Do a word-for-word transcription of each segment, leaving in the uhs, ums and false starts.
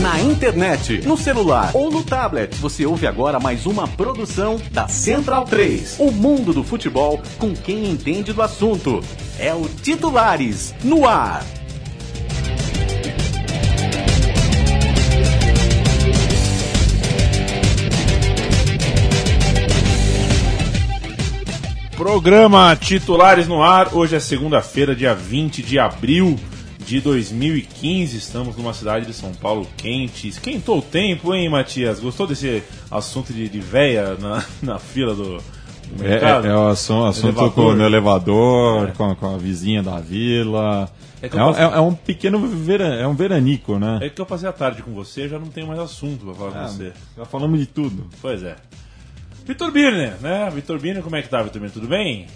Na internet, no celular ou no tablet, você ouve agora mais uma produção da Central três. O mundo do futebol com quem entende do assunto. É o Titulares no ar. Programa Titulares no ar. Hoje é segunda-feira, dia vinte de abril de dois mil e quinze. Estamos numa cidade de São Paulo quente. Esquentou o tempo, hein, Matias? Gostou desse assunto de, de véia na, na fila do, do mercado? É, é, é o assunto, assunto com, no elevador, é. com, com a vizinha da vila. É, é, passei... é, é um pequeno veran, é um veranico, né? É que eu passei a tarde com você, já não tenho mais assunto pra falar é, com você. Já falamos de tudo. Pois é. Vitor Birner, né? Vitor Birner, como é que tá, Vitor Birner? Tudo bem?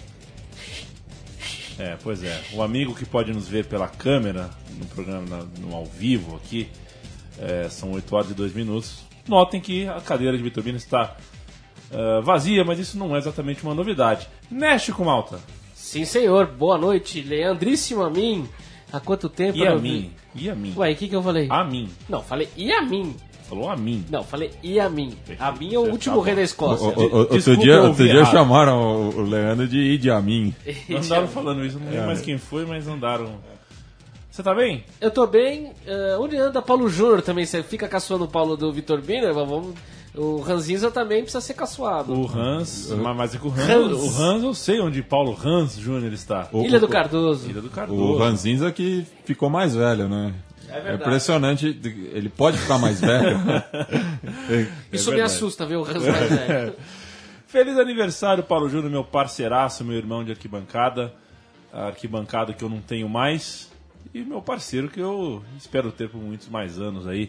É, pois é. O amigo que pode nos ver pela câmera, no programa, no ao vivo aqui, é, são oito horas e dois minutos. Notem que a cadeira de Vitor Birner está uh, vazia, mas isso não é exatamente uma novidade. México, Malta. Sim, senhor. Boa noite, Leandríssimo a mim. Há quanto tempo? E a mim? E a mim? Ué, o que, que eu falei? A mim. Não, falei e a mim. Falou a mim. Não, falei e a mim. A mim é o último rei da Escócia. O, o, o, outro dia, outro dia chamaram o Leandro de Idi Amin. Andaram falando isso, não lembro é. mais quem foi, mas andaram. Você tá bem? Eu tô bem. Uh, onde anda Paulo Júnior também? Você fica caçoando o Paulo do Vitor Birner? Vamos... O Ranzinza também precisa ser caçoado. O Hans, uhum. mas é que o Hans, Hans. O Hans eu sei onde Paulo Hans Júnior está. O, Ilha do Cardoso. Ilha do Cardoso. O Ranzinza que ficou mais velho, né? É, é impressionante, ele pode ficar mais velho. é, Isso é me assusta, ver o Hans mais velho. Feliz aniversário, Paulo Júnior, meu parceiraço, meu irmão de arquibancada. A arquibancada que eu não tenho mais. E meu parceiro que eu espero ter por muitos mais anos aí.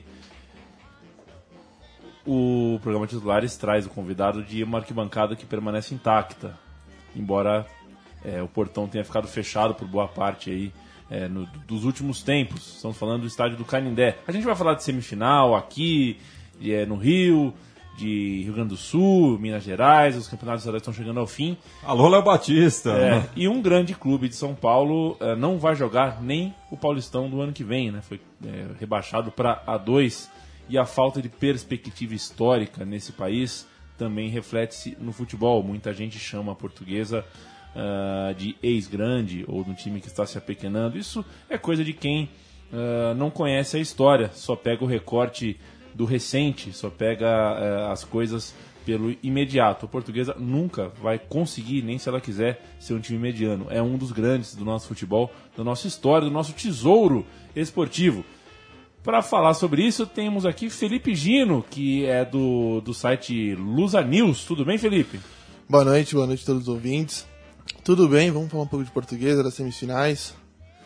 O programa Titulares traz o convidado de uma arquibancada que permanece intacta. Embora é, o portão tenha ficado fechado por boa parte aí. É, no, dos últimos tempos, estamos falando do estádio do Canindé. A gente vai falar de semifinal aqui, de, é, no Rio, de Rio Grande do Sul, Minas Gerais, os campeonatos estaduais estão chegando ao fim. Alô, Léo Batista! É, e um grande clube de São Paulo é, não vai jogar nem o Paulistão do ano que vem, né? Foi é, rebaixado para A dois, e a falta de perspectiva histórica nesse país também reflete-se no futebol. Muita gente chama a Portuguesa Uh, de ex-grande ou de um time que está se apequenando. Isso é coisa de quem uh, não conhece a história, só pega o recorte do recente, só pega uh, as coisas pelo imediato. A Portuguesa nunca vai conseguir, nem se ela quiser, ser um time mediano. É um dos grandes do nosso futebol, da nossa história, do nosso tesouro esportivo. Para falar sobre isso, temos aqui Felipe Gino, que é do, do site Lusa News. Tudo bem, Felipe? Boa noite, boa noite a todos os ouvintes. Tudo bem, vamos falar um pouco de Portuguesa, das semifinais.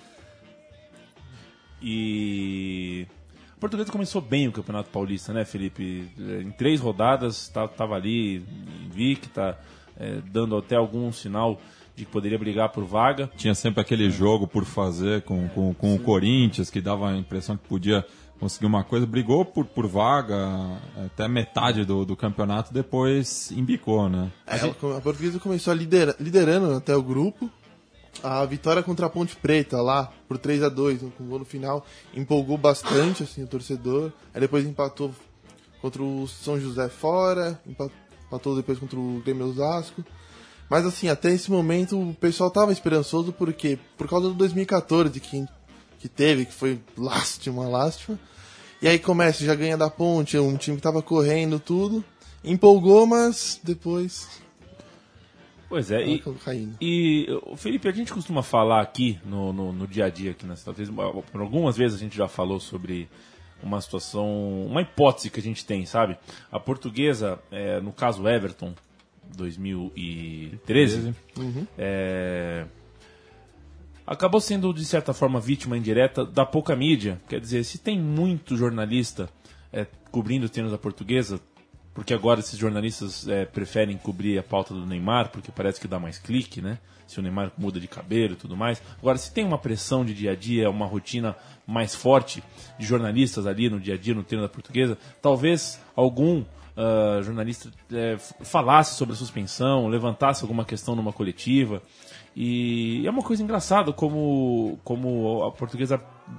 E a Portuguesa começou bem o Campeonato Paulista, né, Felipe? Em três rodadas, estava ali invicta, é, dando até algum sinal de que poderia brigar por vaga. Tinha sempre aquele jogo por fazer com, com, com o Corinthians, que dava a impressão que podia conseguir uma coisa. Brigou por, por vaga até metade do, do campeonato, depois embicou, né? É, a Portuguesa começou lidera, liderando até o grupo. A vitória contra a Ponte Preta lá, por três a dois, com um gol no final, empolgou bastante assim, o torcedor. Aí depois empatou contra o São José fora, empatou depois contra o Grêmio Osasco. Mas assim, até esse momento o pessoal estava esperançoso, porque por causa do dois mil e catorze que, que teve, que foi lástima, lástima. E aí começa, já ganha da Ponte, um time que estava correndo tudo, empolgou, mas depois... Pois é, e, e Felipe, a gente costuma falar aqui no, no, no dia a dia, aqui na cidade, por algumas vezes a gente já falou sobre uma situação, uma hipótese que a gente tem, sabe? A Portuguesa, é, no caso Everton, dois mil e treze, uhum. é, acabou sendo, de certa forma, vítima indireta da pouca mídia. Quer dizer, se tem muito jornalista é, cobrindo os treinos da Portuguesa, porque agora esses jornalistas é, preferem cobrir a pauta do Neymar, porque parece que dá mais clique, né? Se o Neymar muda de cabelo e tudo mais. Agora, se tem uma pressão de dia a dia, uma rotina mais forte de jornalistas ali no dia a dia, no treino da Portuguesa, talvez algum uh, jornalista é, falasse sobre a suspensão, levantasse alguma questão numa coletiva. E é uma coisa engraçada como, como a Portuguesa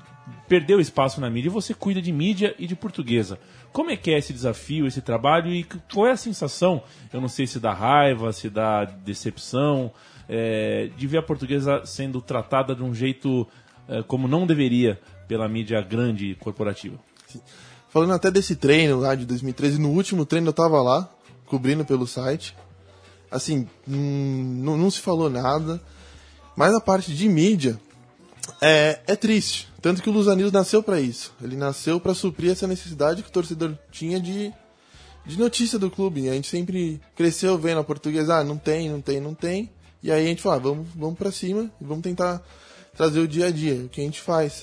perdeu espaço na mídia e você cuida de mídia e de Portuguesa. Como é que é esse desafio, esse trabalho e qual é a sensação, eu não sei se dá raiva, se dá decepção, é, de ver a Portuguesa sendo tratada de um jeito é, como não deveria pela mídia grande e corporativa? Sim. Falando até desse treino lá de dois mil e treze, no último treino eu tava lá, cobrindo pelo site. Assim, hum, não, não se falou nada, mas a parte de mídia é, é triste. Tanto que o Lusa News nasceu para isso. Ele nasceu para suprir essa necessidade que o torcedor tinha de, de notícia do clube. E a gente sempre cresceu vendo a Portuguesa, ah, não tem, não tem, não tem. E aí a gente fala, ah, vamos, vamos para cima e vamos tentar trazer o dia a dia, o que a gente faz.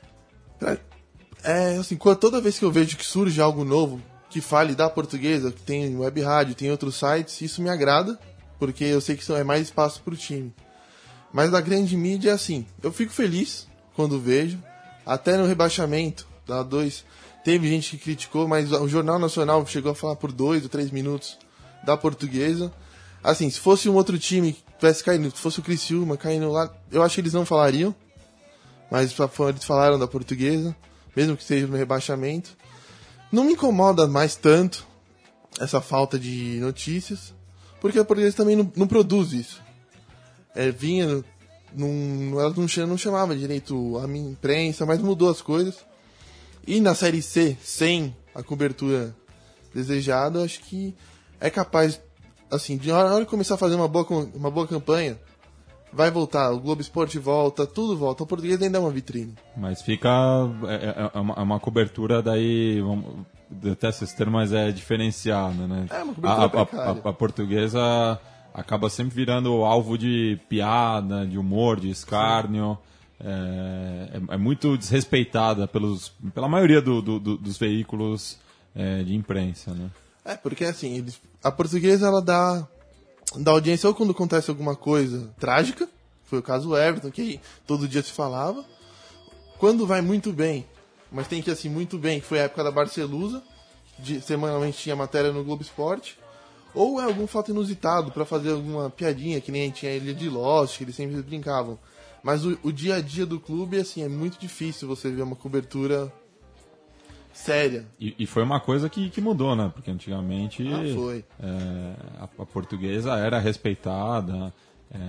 É assim, toda vez que eu vejo que surge algo novo, que fale da Portuguesa, que tem web rádio, tem outros sites, isso me agrada, porque eu sei que é mais espaço para o time. Mas da grande mídia é assim, eu fico feliz quando vejo, até no rebaixamento da dois, teve gente que criticou, mas o Jornal Nacional chegou a falar por dois ou três minutos da Portuguesa. Assim, se fosse um outro time que tivesse caído, se fosse o Criciúma caindo lá, eu acho que eles não falariam, mas eles falaram da Portuguesa, mesmo que seja no rebaixamento. Não me incomoda mais tanto essa falta de notícias, porque a Portuguesa também não, não produz isso. É, vinha, não, ela não, não chamava direito a minha imprensa, mas mudou as coisas. E na Série C, sem a cobertura desejada, acho que é capaz, assim, de hora, hora que começar a fazer uma boa, uma boa campanha, vai voltar, o Globo Esporte volta, tudo volta. O Português ainda é uma vitrine. Mas fica. É, é, uma, é uma cobertura daí. Vamos, detesto esse termo, mas é diferenciada, né? É uma cobertura a, a, a, a Portuguesa acaba sempre virando alvo de piada, de humor, de escárnio. É, é, é muito desrespeitada pelos, pela maioria do, do, do, dos veículos é, de imprensa, né? É, porque assim, eles, a Portuguesa ela dá. Da audiência, ou quando acontece alguma coisa trágica, foi o caso do Everton, que todo dia se falava, quando vai muito bem, mas tem que ir assim, muito bem, que foi a época da Barcelusa, de, semanalmente tinha matéria no Globo Esporte, ou é algum fato inusitado para fazer alguma piadinha, que nem a gente tinha a Ilha de Lost, que eles sempre brincavam. Mas o, o dia a dia do clube, assim, é muito difícil você ver uma cobertura séria. E, e foi uma coisa que, que mudou, né? Porque antigamente ah, foi. É, a, a Portuguesa era respeitada. É,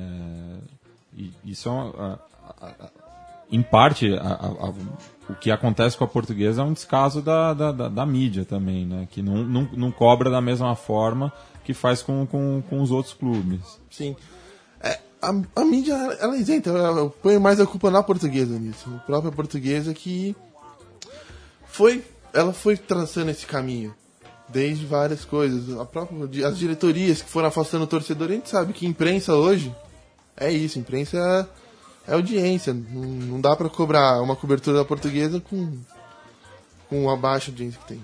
e isso é uma, a, a, em parte a, a, o que acontece com a Portuguesa é um descaso da, da, da, da mídia também, né? Que não, não, não cobra da mesma forma que faz com, com, com os outros clubes. Sim. É, a, a mídia, ela é isenta. Eu ponho mais a culpa na Portuguesa nisso. A própria Portuguesa que foi... Ela foi traçando esse caminho, desde várias coisas. A própria, as diretorias que foram afastando o torcedor, a gente sabe que imprensa hoje é isso, imprensa é, é audiência. Não, não dá para cobrar uma cobertura da Portuguesa com, com a baixa audiência que tem.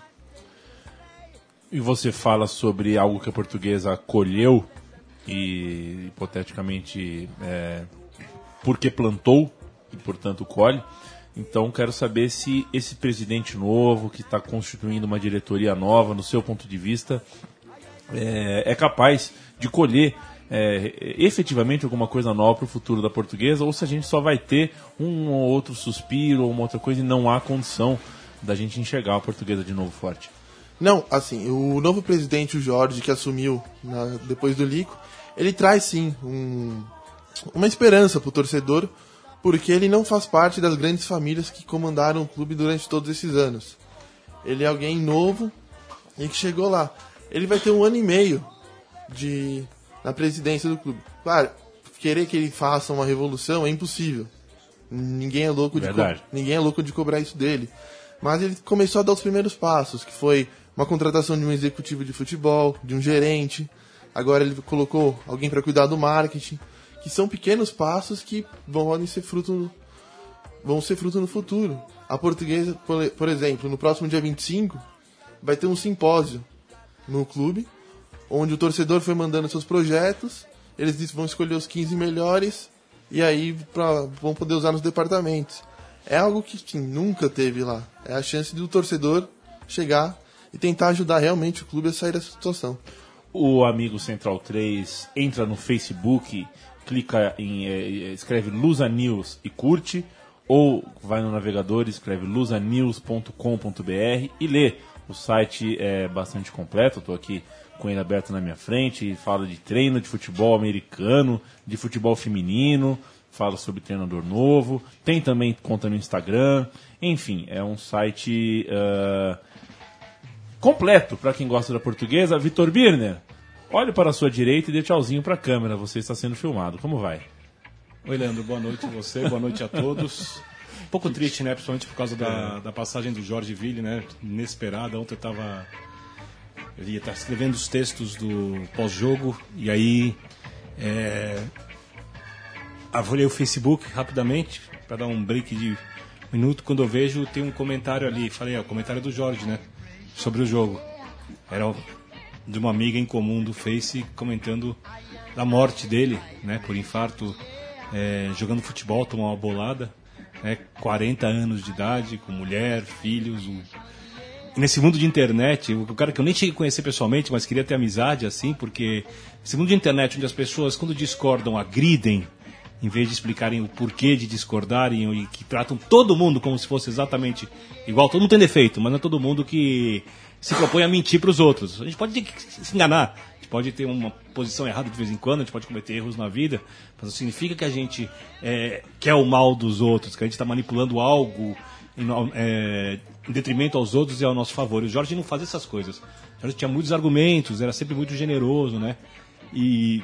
E você fala sobre algo que a Portuguesa colheu e, hipoteticamente, é, porque plantou e, portanto, colhe. Então, quero saber se esse presidente novo, que está constituindo uma diretoria nova, no seu ponto de vista, é, é capaz de colher é, efetivamente alguma coisa nova para o futuro da Portuguesa, ou se a gente só vai ter um ou outro suspiro ou uma outra coisa e não há condição da gente enxergar a Portuguesa de novo forte. Não, assim, o novo presidente, o Jorge, que assumiu na, depois do Lico, ele traz sim um, uma esperança para o torcedor, porque ele não faz parte das grandes famílias que comandaram o clube durante todos esses anos. Ele é alguém novo e que chegou lá. Ele vai ter um ano e meio de, na presidência do clube. Claro, querer que ele faça uma revolução é impossível. Ninguém é louco de, co- ninguém é louco de cobrar isso dele. Mas ele começou a dar os primeiros passos, que foi uma contratação de um executivo de futebol, de um gerente. Agora ele colocou alguém para cuidar do marketing. Que são pequenos passos que vão ser fruto, vão ser fruto no futuro. A Portuguesa, por, por exemplo, no próximo dia vinte e cinco, vai ter um simpósio no clube, onde o torcedor foi mandando seus projetos, eles vão escolher os quinze melhores, e aí pra, vão poder usar nos departamentos. É algo que sim, nunca teve lá. É a chance do torcedor chegar e tentar ajudar realmente o clube a sair dessa situação. O amigo Central três entra no Facebook, clica em, é, escreve Lusa News e curte, ou vai no navegador, escreve lusa news ponto com ponto b r e lê. O site é bastante completo, eu estou aqui com ele aberto na minha frente, fala de treino de futebol americano, de futebol feminino, fala sobre treinador novo, tem também conta no Instagram, enfim, é um site uh, completo para quem gosta da portuguesa. Vitor Birner, olhe para a sua direita e dê tchauzinho para a câmera, você está sendo filmado, como vai? Oi, Leandro, boa noite a você, boa noite a todos. Um pouco triste, né, principalmente por causa da, da passagem do Jorge Ville, né, inesperada. Ontem eu estava eu ia estar escrevendo os textos do pós-jogo e aí é, avaliei o Facebook rapidamente para dar um break de um minuto. Quando eu vejo, tem um comentário ali, falei, é o comentário do Jorge, né, sobre o jogo. Era de uma amiga em comum do Face comentando da morte dele, né, por infarto, é, jogando futebol, tomou uma bolada, né, quarenta anos de idade, com mulher, filhos. Um... Nesse mundo de internet, o cara que eu nem cheguei a conhecer pessoalmente, mas queria ter amizade assim, porque esse mundo de internet onde as pessoas, quando discordam, agridem, em vez de explicarem o porquê de discordarem e que tratam todo mundo como se fosse exatamente igual. Todo mundo tem defeito, mas não é todo mundo que se propõe a mentir para os outros. A gente pode se enganar, a gente pode ter uma posição errada de vez em quando, a gente pode cometer erros na vida, mas não significa que a gente é, quer o mal dos outros, que a gente está manipulando algo em, é, em detrimento aos outros e ao nosso favor. E o Jorge não fazia essas coisas. O Jorge tinha muitos argumentos, era sempre muito generoso, né? E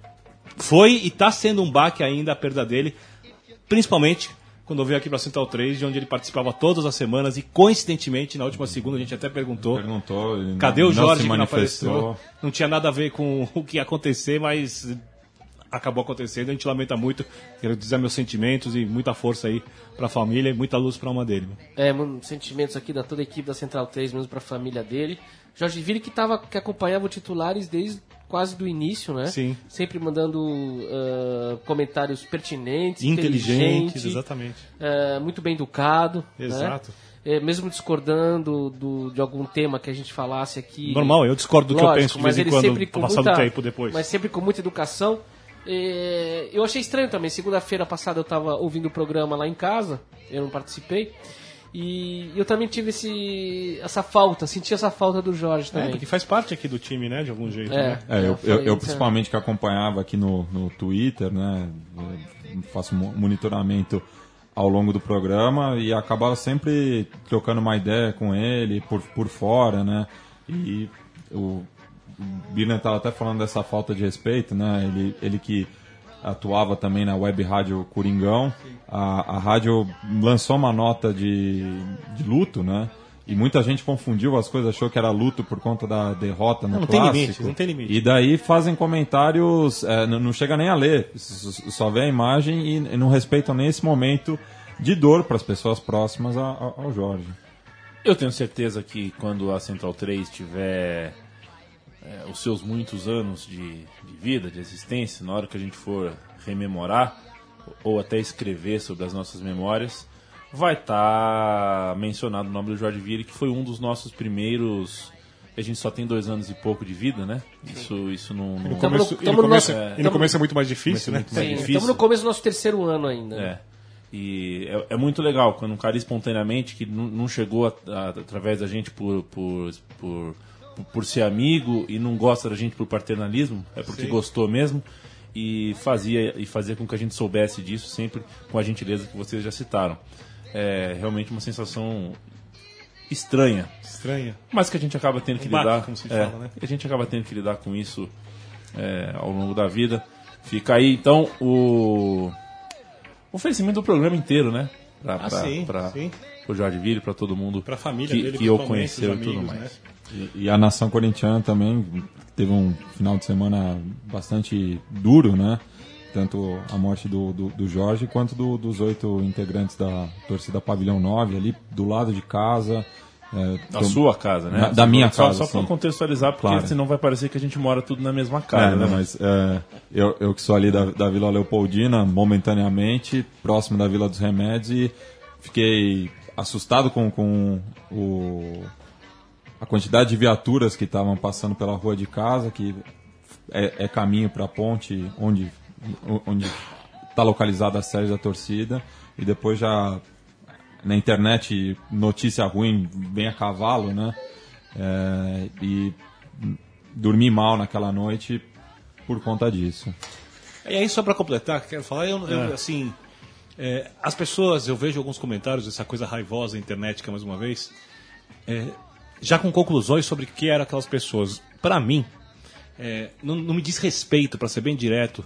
foi e está sendo um baque ainda a perda dele, principalmente quando eu veio aqui para a Central três, de onde ele participava todas as semanas, e coincidentemente, na última segunda, a gente até perguntou, perguntou cadê não, o Jorge não que não apareceu? Não tinha nada a ver com o que ia acontecer, mas acabou acontecendo, a gente lamenta muito. Quero dizer meus sentimentos e muita força aí para a família e muita luz para a alma dele. É, sentimentos aqui da toda a equipe da Central três, mesmo para a família dele. Jorge Ville que, tava, que acompanhava os titulares desde quase do início, né? Sim. Sempre mandando uh, comentários pertinentes, inteligentes, inteligente, exatamente. Uh, muito bem educado. Exato. Né? É, mesmo discordando do, de algum tema que a gente falasse aqui. Normal, eu discordo do lógico, que eu penso de vez em quando, com passando muita, tempo depois. Mas sempre com muita educação. É, eu achei estranho também. Segunda-feira passada eu estava ouvindo o programa lá em casa, eu não participei. E eu também tive esse, essa falta, senti essa falta do Jorge também. É, porque faz parte aqui do time, né, de algum jeito. É, né? É, eu, eu, eu principalmente que acompanhava aqui no, no Twitter, né, faço monitoramento ao longo do programa e acabava sempre trocando uma ideia com ele por, por fora, né, e o Birner estava até falando dessa falta de respeito, né, ele, ele que atuava também na web rádio Coringão, a, a rádio lançou uma nota de, de luto, né? E muita gente confundiu as coisas, achou que era luto por conta da derrota no não, não clássico. Tem limite, não tem limite. E daí fazem comentários, é, não, não chega nem a ler, só vê a imagem e, e não respeitam nem esse momento de dor para as pessoas próximas a, a, ao Jorge. Eu tenho certeza que quando a Central três tiver É, os seus muitos anos de, de vida, de existência, na hora que a gente for rememorar ou até escrever sobre as nossas memórias, vai estar tá mencionado o nome do Jorge Ville, que foi um dos nossos primeiros. A gente só tem dois anos e pouco de vida, né? Isso, isso não. não... E no começo, no, e no, começo, nosso, é, e no começo é muito mais difícil, né? Sim, estamos no começo do nosso terceiro ano ainda. É. E é, é muito legal quando um cara espontaneamente, que não, não chegou a, a, através da gente por. por, por por ser amigo e não gosta da gente por paternalismo, é porque Sim. gostou mesmo, e fazia, e fazia com que a gente soubesse disso sempre com a gentileza que vocês já citaram. É realmente uma sensação estranha. Estranha. Mas que a gente acaba tendo que um lidar. Como se é, fala, né? A gente acaba tendo que lidar com isso é, ao longo da vida. Fica aí, então, o oferecimento do programa inteiro, né? Pra, ah, pra, sim, pra, sim. Pro Jorge Ville, para todo mundo pra família que, dele, que eu conheceu e tudo mais. Né? E, e a nação corintiana também teve um final de semana bastante duro, né? Tanto a morte do, do, do Jorge quanto do, dos oito integrantes da torcida Pavilhão nove, ali do lado de casa. É, da tô... sua casa, né? Na, da minha só, casa. Só para contextualizar, porque claro. Senão vai parecer que a gente mora tudo na mesma casa. É, né? Mas é, eu, eu que sou ali da, da Vila Leopoldina, momentaneamente, próximo da Vila dos Remédios, e fiquei assustado com, com o, a quantidade de viaturas que estavam passando pela rua de casa, que é, é caminho para a ponte onde onde está localizada a sede da torcida, e depois já na internet notícia ruim bem a cavalo, né? É, e dormi mal naquela noite por conta disso. E aí, só para completar, quero falar, eu, eu, assim, é, as pessoas, eu vejo alguns comentários, essa coisa raivosa na internet, que é mais uma vez, é, já com conclusões sobre o que eram aquelas pessoas. Para mim, é, não, não me diz respeito, para ser bem direto,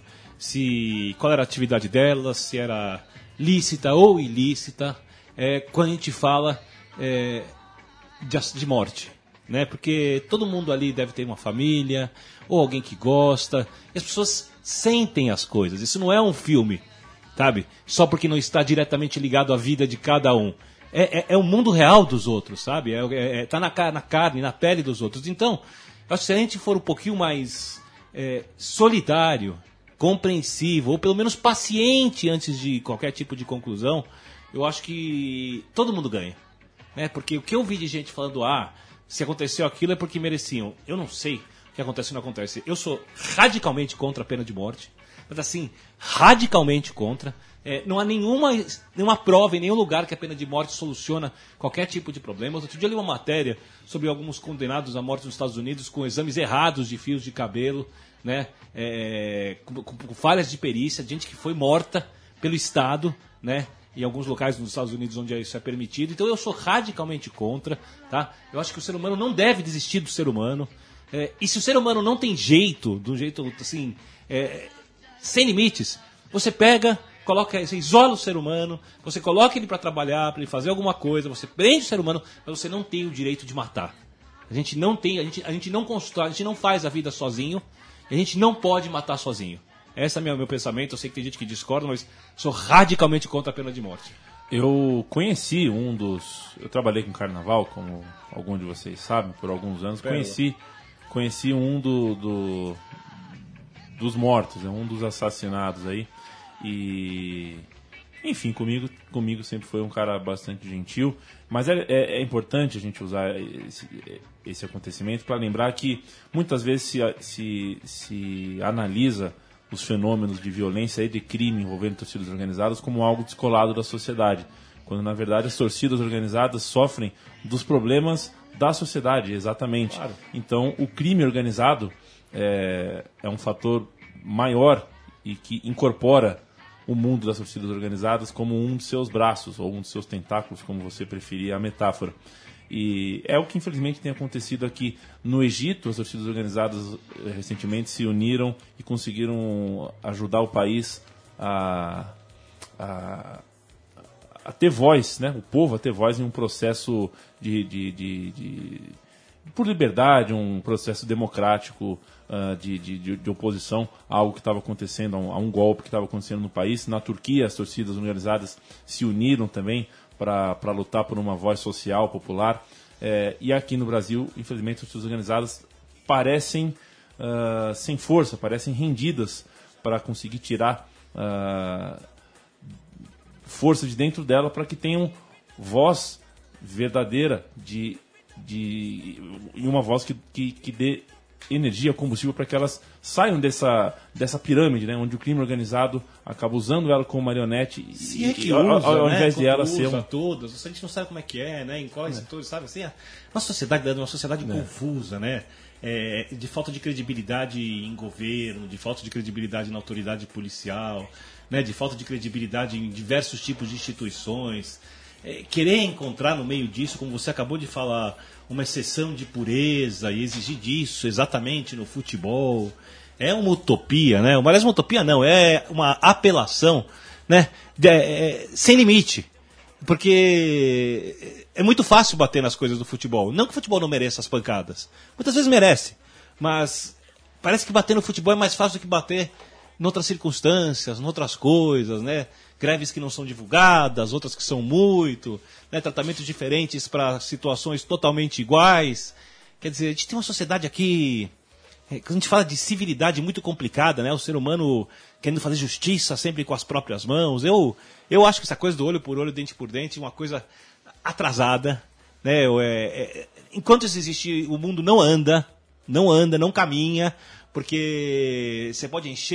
se qual era a atividade delas, se era lícita ou ilícita, é, quando a gente fala é, de, de morte. Né? Porque todo mundo ali deve ter uma família, ou alguém que gosta, e as pessoas sentem as coisas. Isso não é um filme, sabe? Só porque não está diretamente ligado à vida de cada um. É, é, é o mundo real dos outros, sabe? É, é, é, tá na, na carne, na pele dos outros. Então, acho que se a gente for um pouquinho mais é, solidário, compreensivo, ou pelo menos paciente antes de qualquer tipo de conclusão, eu acho que todo mundo ganha. Né? Porque o que eu vi de gente falando, ah, se aconteceu aquilo é porque mereciam. Eu não sei o que acontece ou não acontece. Eu sou radicalmente contra a pena de morte. Mas assim, radicalmente contra. É, não há nenhuma, nenhuma prova em nenhum lugar que a pena de morte soluciona qualquer tipo de problema. Outro dia eu li uma matéria sobre alguns condenados à morte nos Estados Unidos com exames errados de fios de cabelo, né? É, com, com, com falhas de perícia, gente que foi morta pelo Estado, né? Em alguns locais nos Estados Unidos onde isso é permitido. Então eu sou radicalmente contra, tá? Eu acho que o ser humano não deve desistir do ser humano. É, e se o ser humano não tem jeito, de um jeito assim, é, sem limites, você pega, coloca, você isola o ser humano, você coloca ele para trabalhar, para ele fazer alguma coisa, você prende o ser humano, mas você não tem o direito de matar. A gente não tem, a gente, a gente não constrói, a gente não faz a vida sozinho, a gente não pode matar sozinho. Esse é o meu, meu pensamento. Eu sei que tem gente que discorda, mas sou radicalmente contra a pena de morte. Eu conheci um dos... Eu trabalhei com carnaval, como algum de vocês sabem, por alguns anos. Conheci, conheci um do, do, dos mortos, um dos assassinados aí. E... Enfim, comigo, comigo sempre foi um cara bastante gentil. Mas é, é, é importante a gente usar esse, esse acontecimento para lembrar que muitas vezes se, se, se analisa os fenômenos de violência e de crime envolvendo torcidas organizadas como algo descolado da sociedade, quando na verdade as torcidas organizadas sofrem dos problemas da sociedade, exatamente. Claro. Então o crime organizado é, é um fator maior e que incorpora o mundo das torcidas organizadas como um de seus braços, ou um de seus tentáculos, como você preferir a metáfora. E é o que infelizmente tem acontecido aqui no Egito. As torcidas organizadas recentemente se uniram e conseguiram ajudar o país a, a, a ter voz, né? O povo a ter voz em um processo de, de, de, de por liberdade, um processo democrático uh, de, de, de oposição a algo que estava acontecendo, a um, a um golpe que estava acontecendo no país. Na Turquia, as torcidas organizadas se uniram também para lutar por uma voz social, popular. É, e aqui no Brasil, infelizmente, as torcidas organizadas parecem uh, sem força, parecem rendidas para conseguir tirar uh, força de dentro dela para que tenham voz verdadeira de, de, e uma voz que, que, que dê energia, combustível para que elas saiam dessa, dessa pirâmide, né, onde o crime organizado acaba usando ela como marionete. Se é que e, usa, ao, ao né? invés de ela usa ser um... todas, a gente não sabe como é que é, né? Em quais é. setores, sabe? Assim, uma sociedade uma sociedade é. confusa, né? É, de falta de credibilidade em governo, de falta de credibilidade na autoridade policial, né? De falta de credibilidade em diversos tipos de instituições. É, querer encontrar no meio disso, como você acabou de falar, uma exceção de pureza e exigir disso exatamente no futebol, é uma utopia, né? Aliás, uma utopia não, é uma apelação, né? De, é, sem limite. Porque é muito fácil bater nas coisas do futebol. Não que o futebol não mereça as pancadas. Muitas vezes merece. Mas parece que bater no futebol é mais fácil do que bater em outras circunstâncias, em outras coisas, né? Greves que não são divulgadas, outras que são muito, né? Tratamentos diferentes para situações totalmente iguais. Quer dizer, a gente tem uma sociedade aqui, quando a gente fala de civilidade, muito complicada, né? O ser humano querendo fazer justiça sempre com as próprias mãos. Eu, eu acho que essa coisa do olho por olho, dente por dente, é uma coisa atrasada, né? É, é, enquanto isso existe, o mundo não anda, não anda, não caminha, porque você pode encher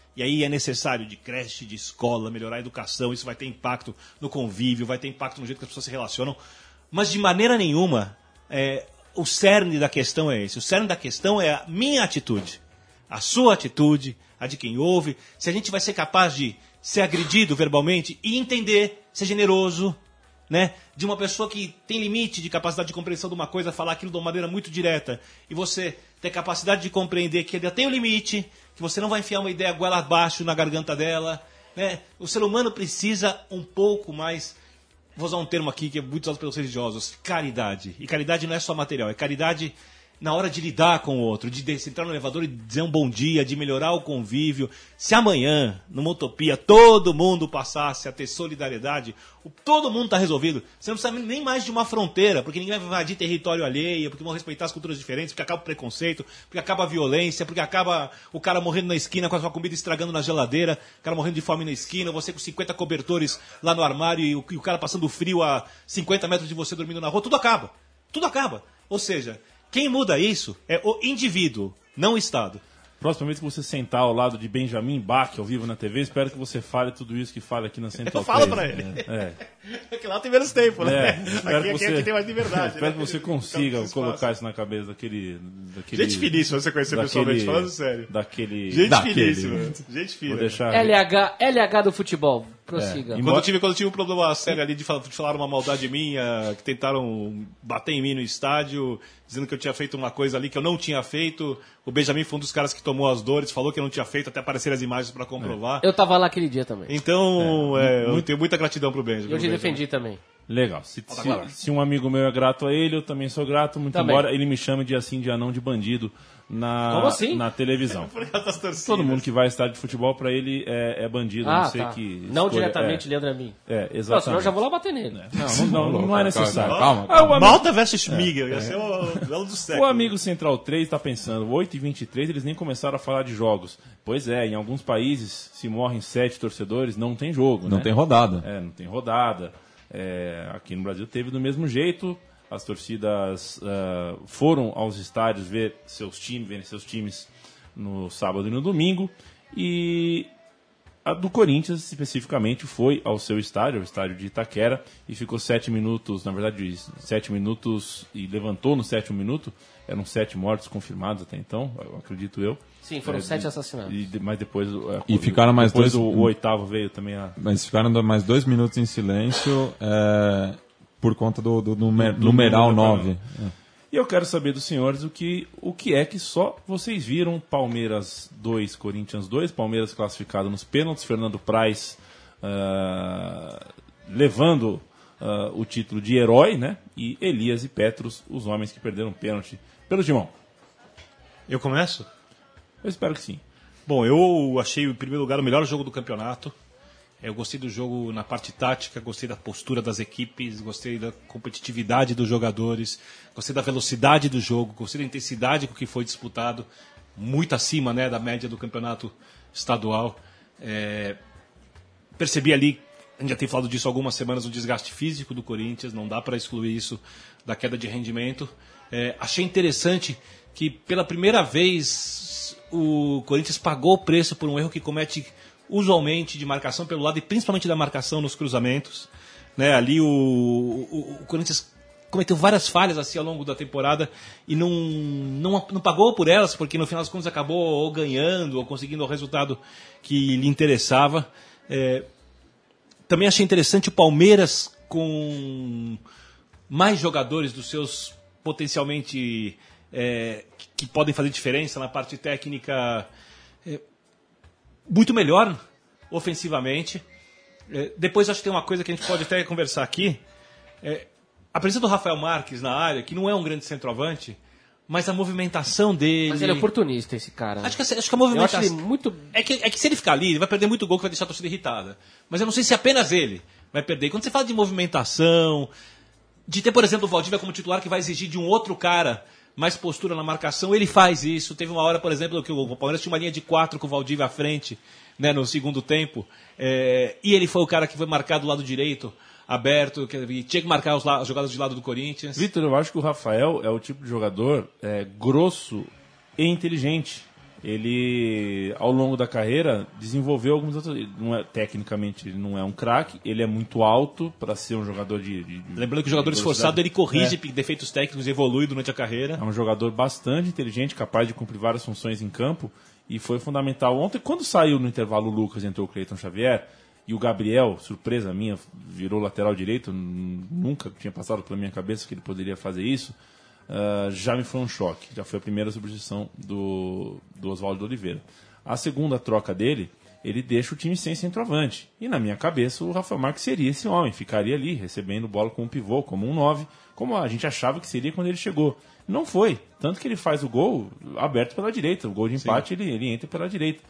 E aí é necessário de creche, de escola, melhorar a educação, isso vai ter impacto no convívio, vai ter impacto no jeito que as pessoas se relacionam. Mas de maneira nenhuma, é, o cerne da questão é esse. O cerne da questão é a minha atitude, a sua atitude, a de quem ouve. Se a gente vai ser capaz de ser agredido verbalmente e entender, ser generoso, né? De uma pessoa que tem limite de capacidade de compreensão de uma coisa, falar aquilo de uma maneira muito direta, e você ter capacidade de compreender que ele tem um limite, que você não vai enfiar uma ideia goela abaixo na garganta dela, né? O ser humano precisa um pouco mais, vou usar um termo aqui que é muito usado pelos religiosos, caridade. E caridade não é só material, é caridade na hora de lidar com o outro, de entrar no elevador e dizer um bom dia, de melhorar o convívio. Se amanhã, numa utopia, todo mundo passasse a ter solidariedade, todo mundo está resolvido. Você não precisa nem mais de uma fronteira, porque ninguém vai invadir território alheio, porque vão respeitar as culturas diferentes, porque acaba o preconceito, porque acaba a violência, porque acaba o cara morrendo na esquina com a sua comida estragando na geladeira, o cara morrendo de fome na esquina, você com cinquenta cobertores lá no armário e o, e o cara passando frio a cinquenta metros de você dormindo na rua. Tudo acaba. Tudo acaba. Ou seja, quem muda isso é o indivíduo, não o Estado. Próxima vez que você sentar ao lado de Benjamin Bach ao vivo na T V, espero que você fale tudo isso que fala aqui na Central três. Fala pra ele. É. Porque lá tem menos tempo, né? É, aqui, espero que aqui, você, aqui tem mais liberdade. Espero né? que você consiga Então, colocar isso na cabeça daquele... daquele Gente finíssima você conhecer daquele, pessoalmente, falando sério. Daquele... Gente daquele, finíssima. Gente fina. Vou deixar... L H, L H do futebol. Prossiga. É. Quando eu, tive, quando eu tive um problema sério ali de falar, de falar uma maldade minha, que tentaram bater em mim no estádio, dizendo que eu tinha feito uma coisa ali que eu não tinha feito. O Benjamin foi um dos caras que tomou as dores, falou que eu não tinha feito, até apareceram as imagens para comprovar. Eu tava lá aquele dia também. Então, é, eu tenho muita gratidão pro Benjamin. Eu te defendi também. Legal. Se, se, se um amigo meu é grato a ele, eu também sou grato, muito também. embora ele me chame de assim, de anão, de bandido na, Como assim? na televisão. Torcidas. Todo mundo que vai a estádio de futebol, pra ele, é, é bandido, ah, a não ser tá. que... Não escolha, diretamente, é, Leandro a mim. É, Não, exatamente. senão eu já vou lá bater nele. Não, não, não, não é necessário. Calma, Ah, o amigo, Malta versus Schmiga, ia ser o duelo do século. o amigo Central três está pensando, oito e vinte e três eles nem começaram a falar de jogos. Pois é, em alguns países, se morrem sete torcedores, não tem jogo, Não né? tem rodada. É, não tem rodada. É, aqui no Brasil teve do mesmo jeito. As torcidas uh, foram aos estádios ver seus times, verem seus times no sábado e no domingo. E a do Corinthians, especificamente, foi ao seu estádio, o estádio de Itaquera, e ficou sete minutos, na verdade, sete minutos, e levantou no sétimo minuto. Eram sete mortos confirmados até então, acredito eu. Sim, foram É, sete de, assassinatos. E, de, mas depois... É, E ficaram mais depois dois- o, o oitavo veio também a... Mas ficaram mais dois minutos em silêncio é, por conta do, do numer- Do numeral número, nove. E eu quero saber dos senhores o que, o que é que só vocês viram. Palmeiras dois, Corinthians dois, Palmeiras classificado nos pênaltis, Fernando Praz uh, levando uh, o título de herói, né? E Elias e Petros, os homens que perderam pênalti pelo Timão. Eu começo? Eu espero que sim. Bom, eu achei, em primeiro lugar, o melhor jogo do campeonato. Eu gostei do jogo na parte tática, gostei da postura das equipes, gostei da competitividade dos jogadores, gostei da velocidade do jogo, gostei da intensidade com que foi disputado, muito acima, né, da média do campeonato estadual. É, percebi ali, a gente já tem falado disso há algumas semanas, o desgaste físico do Corinthians, não dá para excluir isso da queda de rendimento. É, achei interessante que pela primeira vez o Corinthians pagou o preço por um erro que comete usualmente de marcação pelo lado e principalmente da marcação nos cruzamentos, né? Ali o, o, o Corinthians cometeu várias falhas assim ao longo da temporada e não, não, não pagou por elas, porque no final das contas acabou ou ganhando ou conseguindo o resultado que lhe interessava. É, também achei interessante o Palmeiras com mais jogadores dos seus potencialmente é, que, que podem fazer diferença na parte técnica, é, muito melhor ofensivamente. É, depois acho que tem uma coisa que a gente pode até conversar aqui. É, a presença do Rafael Marques na área, que não é um grande centroavante, mas a movimentação dele... Mas ele é oportunista, esse cara. Acho que, acho que a Eu movimentação... acho ele muito... É que, é que se ele ficar ali, ele vai perder muito gol que vai deixar a torcida irritada. Mas eu não sei se apenas ele vai perder. Quando você fala de movimentação, de ter, por exemplo, o Valdívia como titular que vai exigir de um outro cara mais postura na marcação, ele faz isso. Teve uma hora, por exemplo, que o Palmeiras tinha uma linha de quatro com o Valdívia à frente, né, no segundo tempo, é, e ele foi o cara que foi marcado do lado direito, aberto, que tinha que marcar os, as jogadas de lado do Corinthians. Vitor, eu acho que o Rafael é o tipo de jogador é, grosso e inteligente. ele, ao longo da carreira, desenvolveu alguns outros... Não é, tecnicamente, ele não é um craque, ele é muito alto para ser um jogador de... de Lembrando que o jogador esforçado, ele corrige é. defeitos técnicos e evolui durante a carreira. É um jogador bastante inteligente, capaz de cumprir várias funções em campo, e foi fundamental. Ontem, quando saiu no intervalo o Lucas e entrou o Cleiton Xavier, e o Gabriel, surpresa minha, virou lateral direito, nunca tinha passado pela minha cabeça que ele poderia fazer isso, Uh, já me foi um choque. Já foi a primeira substituição do, do Oswaldo Oliveira. A segunda troca dele, ele deixa o time sem centroavante. E na minha cabeça o Rafael Marques seria esse homem, ficaria ali recebendo bola como um pivô, como um nove, como a gente achava que seria quando ele chegou. Não foi. Tanto que ele faz o gol aberto pela direita. O gol de empate ele, ele entra pela direita.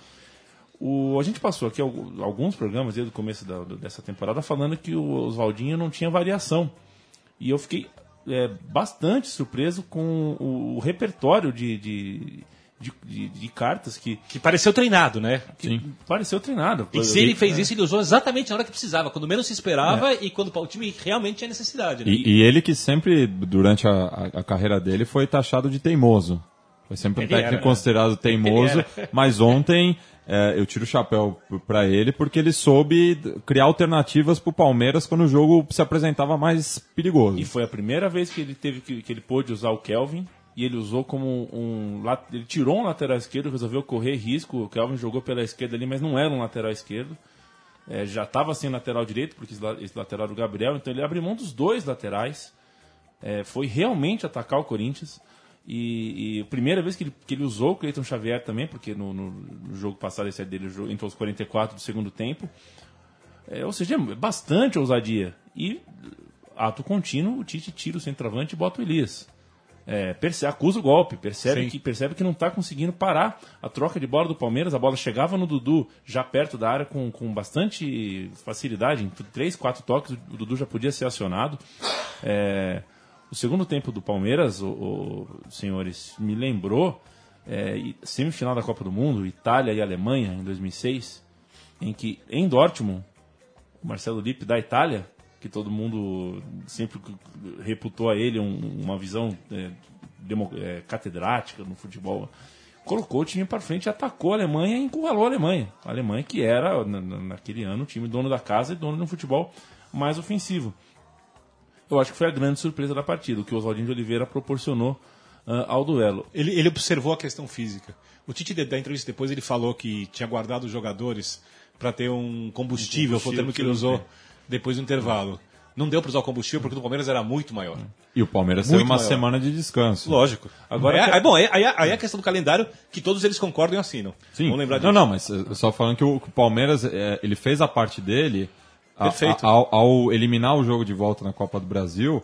O, a gente passou aqui alguns programas desde o começo da, dessa temporada falando que o Oswaldinho não tinha variação. E eu fiquei É, bastante surpreso com o, o repertório de, de, de, de, de cartas que... Que pareceu treinado, né? Que Sim. Pareceu treinado. E se ele fez é. isso, ele usou exatamente na hora que precisava, quando menos se esperava é. e quando o time realmente tinha necessidade. Né? E, e ele que sempre, durante a, a, a carreira dele, foi taxado de teimoso. Foi sempre um ele técnico era, considerado teimoso, mas ontem... É, eu tiro o chapéu para ele porque ele soube criar alternativas para o Palmeiras quando o jogo se apresentava mais perigoso. E foi a primeira vez que ele teve que, que ele pôde usar o Kelvin e ele usou como um ele tirou um lateral esquerdo, resolveu correr risco. O Kelvin jogou pela esquerda ali, mas não era um lateral esquerdo. É, já estava sem lateral direito porque esse lateral era o Gabriel, então ele abriu mão dos dois laterais. É, foi realmente atacar o Corinthians. E, e a primeira vez que ele, que ele usou o Cleiton Xavier também, porque no, no, no jogo passado esse dele entrou aos quarenta e quatro do segundo tempo. É, ou seja, é bastante ousadia. E, ato contínuo, o Tite tira o centroavante e bota o Elias. É, percebe, acusa o golpe, percebe que, percebe que não está conseguindo parar a troca de bola do Palmeiras. A bola chegava no Dudu, já perto da área, com, com bastante facilidade. Em três, quatro toques, o Dudu já podia ser acionado. É... O segundo tempo do Palmeiras, o, o, senhores, me lembrou é, semifinal da Copa do Mundo, Itália e Alemanha, em dois mil e seis, em que, em Dortmund, o Marcelo Lippi da Itália, que todo mundo sempre reputou a ele um, uma visão é, demo, é, catedrática no futebol, colocou o time para frente, atacou a Alemanha e encurralou a Alemanha. A Alemanha que era, na, naquele ano, o time dono da casa e dono de um futebol mais ofensivo. Eu acho que foi a grande surpresa da partida, o que o Oswaldinho de Oliveira proporcionou uh, ao duelo. Ele, ele observou a questão física. O Tite, da entrevista depois, ele falou que tinha guardado os jogadores para ter um combustível, um combustível, foi o termo que ele usou depois do intervalo. Não deu para usar o combustível porque o Palmeiras era muito maior. E o Palmeiras muito teve uma maior. semana de descanso. Lógico. Agora, é, é, bom, aí, aí é a questão do calendário que todos eles concordam e assinam. Sim. Vamos lembrar disso. Não, não, mas só falando que o, que o Palmeiras é, ele fez a parte dele... Perfeito. A, a, ao, ao eliminar o jogo de volta na Copa do Brasil,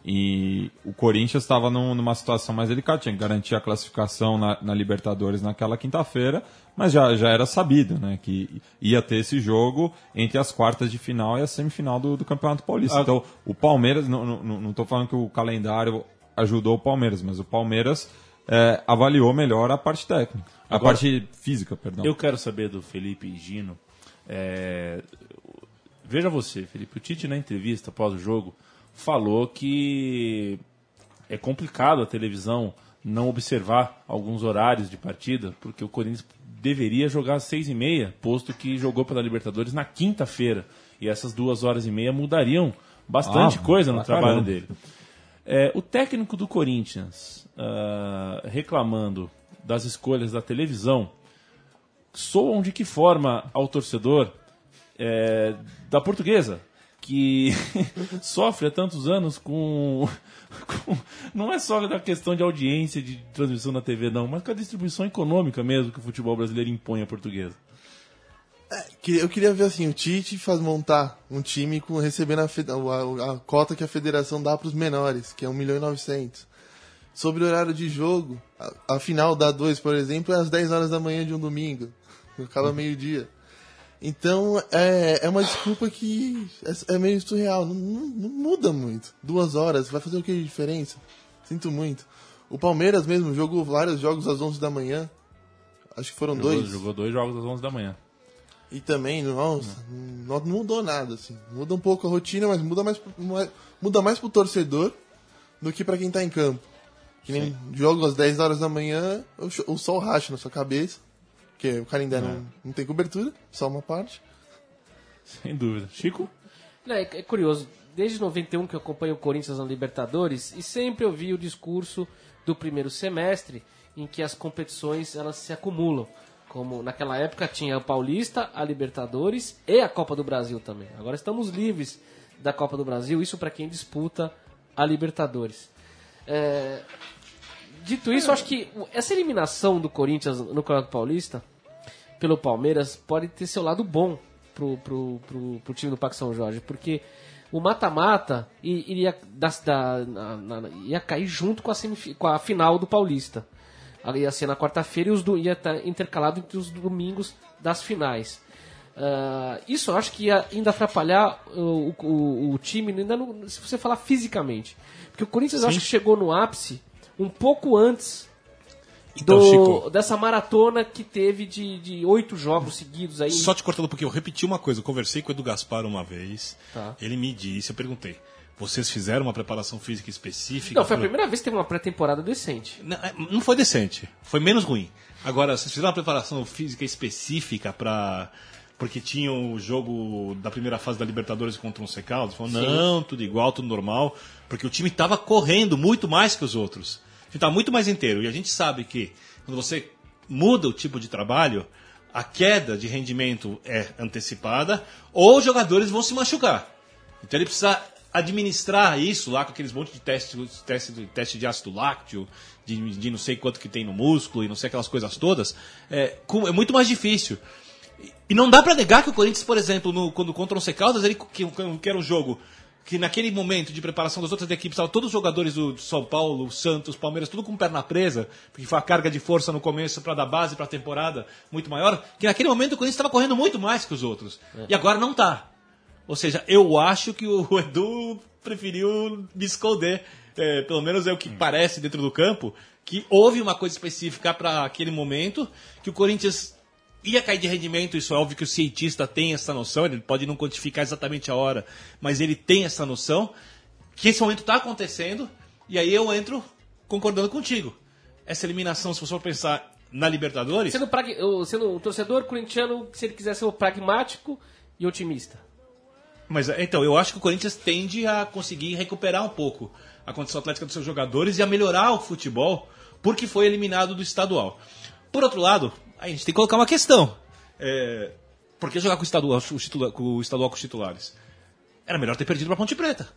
e o Corinthians estava num, numa situação mais delicada, tinha que garantir a classificação na, na Libertadores naquela quinta-feira, mas já, já era sabido, né, que ia ter esse jogo entre as quartas de final e a semifinal do, do Campeonato Paulista. Ah. Então, o Palmeiras, não estou falando que o calendário ajudou o Palmeiras, mas o Palmeiras é, avaliou melhor a parte técnica, a Agora, parte física, perdão. Eu quero saber do Felipe e Gino, é... Veja você, Felipe, o Tite na entrevista após o jogo falou que é complicado a televisão não observar alguns horários de partida, porque o Corinthians deveria jogar às seis e meia, posto que jogou pela Libertadores na quinta-feira. E essas duas horas e meia mudariam bastante ah, coisa no trabalho caramba. dele. É, o técnico do Corinthians uh, reclamando das escolhas da televisão soam de que forma ao torcedor É, da Portuguesa, que sofre há tantos anos com, com... Não é só da questão de audiência, de transmissão na T V, não, mas com a distribuição econômica mesmo que o futebol brasileiro impõe à Portuguesa. É, eu queria ver assim, o Tite faz montar um time com, recebendo a, a, a cota que a federação dá para os menores, que é um milhão e novecentos. Sobre o horário de jogo, a, a final da dois, por exemplo, é às dez horas da manhã de um domingo, acaba meio-dia. Então, é, é uma desculpa que é, é meio surreal. Não, não, não muda muito. Duas horas, vai fazer o que de diferença? Sinto muito. O Palmeiras mesmo jogou vários jogos às onze da manhã. Acho que foram jogou, dois. Jogou dois jogos às onze da manhã. E também, nossa, não, não mudou nada, assim. Muda um pouco a rotina, mas muda mais, muda mais pro torcedor do que pra quem tá em campo. Que nem jogo às dez horas da manhã, o, o sol racha na sua cabeça, porque o Canindé é. não, não tem cobertura, só uma parte. Sem dúvida. Chico? É, é curioso, desde noventa e um que eu acompanho o Corinthians na Libertadores, e sempre eu vi o discurso do primeiro semestre, em que as competições elas se acumulam. Como naquela época tinha o Paulista, a Libertadores e a Copa do Brasil também. Agora estamos livres da Copa do Brasil, isso para quem disputa a Libertadores. É... Dito isso, eu acho que essa eliminação do Corinthians no Campeonato Paulista pelo Palmeiras pode ter seu lado bom pro, pro, pro, pro time do Parque São Jorge, porque o mata-mata iria, da, da, na, na, ia cair junto com a, semif- com a final do Paulista. Ia ser na quarta-feira e os do, ia estar intercalado entre os domingos das finais. Uh, isso eu acho que ia ainda atrapalhar o, o, o time, ainda não, se você falar fisicamente. Porque o Corinthians eu acho que chegou no ápice um pouco antes então, do, Chico, dessa maratona que teve de, de oito jogos seguidos. Aí. Só te cortando porque eu repeti uma coisa. Eu conversei com o Edu Gaspar uma vez. Tá. Ele me disse, eu perguntei, vocês fizeram uma preparação física específica? Não, foi a pra... primeira vez que teve uma pré-temporada decente. Não, não foi decente. Foi menos ruim. Agora, vocês fizeram uma preparação física específica para... Porque tinham o jogo da primeira fase da Libertadores contra o Once Caldas. Falaram, não, tudo igual, tudo normal. Porque o time estava correndo muito mais que os outros. O time estava muito mais inteiro. E a gente sabe que quando você muda o tipo de trabalho, a queda de rendimento é antecipada ou os jogadores vão se machucar. Então ele precisa administrar isso lá com aqueles monte de testes teste, teste de ácido lácteo, de, de não sei quanto que tem no músculo e não sei aquelas coisas todas. É, com, é muito mais difícil. E não dá pra negar que o Corinthians, por exemplo, no, quando contra o Once Caldas, ele, que, que era um jogo que naquele momento de preparação das outras equipes, estavam todos os jogadores do São Paulo, Santos, Palmeiras, tudo com perna presa, porque foi a carga de força no começo para dar base para a temporada muito maior, que naquele momento o Corinthians estava correndo muito mais que os outros. É. E agora não tá. Ou seja, eu acho que o Edu preferiu me esconder, é, pelo menos é o que parece dentro do campo, que houve uma coisa específica para aquele momento, que o Corinthians ia cair de rendimento. Isso é óbvio que o cientista tem essa noção, ele pode não quantificar exatamente a hora, mas ele tem essa noção, que esse momento está acontecendo, e aí eu entro concordando contigo. Essa eliminação, se você for pensar na Libertadores... Sendo, prag... sendo um torcedor corintiano, se ele quiser ser pragmático e otimista. Mas então, eu acho que o Corinthians tende a conseguir recuperar um pouco a condição atlética dos seus jogadores e a melhorar o futebol, porque foi eliminado do estadual. Por outro lado, aí a gente tem que colocar uma questão. É, por que jogar com o estadual, com o estadual com os titulares? Era melhor ter perdido para Ponte Preta.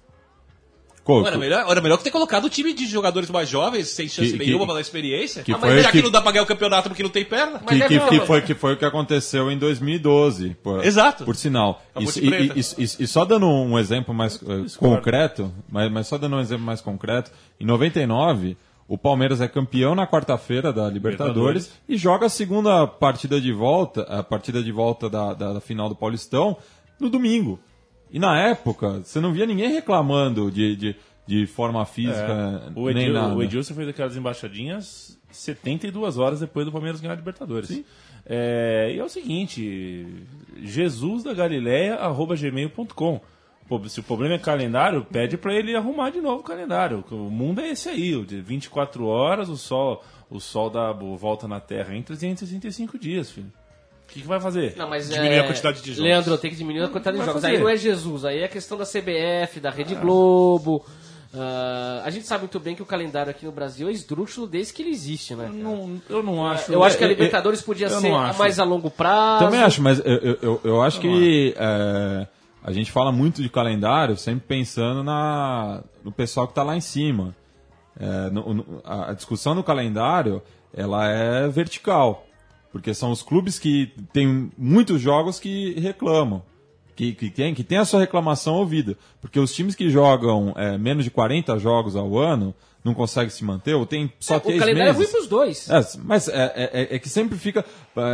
Ou era melhor, era melhor que ter colocado o time de jogadores mais jovens, sem chance que, nenhuma para dar experiência. Que ah, mas já que, que não dá para ganhar o campeonato porque não tem perna. Que, que, que, foi, que foi o que aconteceu em dois mil e doze. Por, Exato. Por sinal. E, e, e, e, e só dando um exemplo mais uh, concreto, mas, mas só dando um exemplo mais concreto, em noventa e nove... o Palmeiras é campeão na quarta-feira da Libertadores, Libertadores e joga a segunda partida de volta, a partida de volta da, da, da final do Paulistão, no domingo. E na época, você não via ninguém reclamando de, de, de forma física, é. o Edil, nem nada. O Edilson fez aquelas embaixadinhas setenta e duas horas depois do Palmeiras ganhar a Libertadores. Sim. É, e é o seguinte, jesus da galileia arroba gmail ponto com. Se o problema é calendário, pede para ele arrumar de novo o calendário. O mundo é esse aí, de vinte e quatro horas, o sol, o sol dá volta na Terra em trezentos e sessenta e cinco dias, filho. O que, que vai fazer? Não, mas diminuir é... a quantidade de jogos. Leandro, tem que diminuir a quantidade de jogos. fazer? Aí não é Jesus, aí é questão da C B F, da Rede Globo. Uh, a gente sabe muito bem que o calendário aqui no Brasil é esdrúxulo desde que ele existe, né? Eu não, eu não acho. Eu acho que a Libertadores podia eu ser mais a longo prazo. Também acho, mas eu, eu, eu acho eu que é, a gente fala muito de calendário sempre pensando na, no pessoal que está lá em cima. É, no, no, a discussão do calendário ela é vertical, porque são os clubes que têm muitos jogos que reclamam. Que, que, tem, que tem a sua reclamação ouvida. Porque os times que jogam é, menos de quarenta jogos ao ano não conseguem se manter, ou tem só é, três meses. O calendário meses. É ruim pros dois. É, mas é, é, é que sempre fica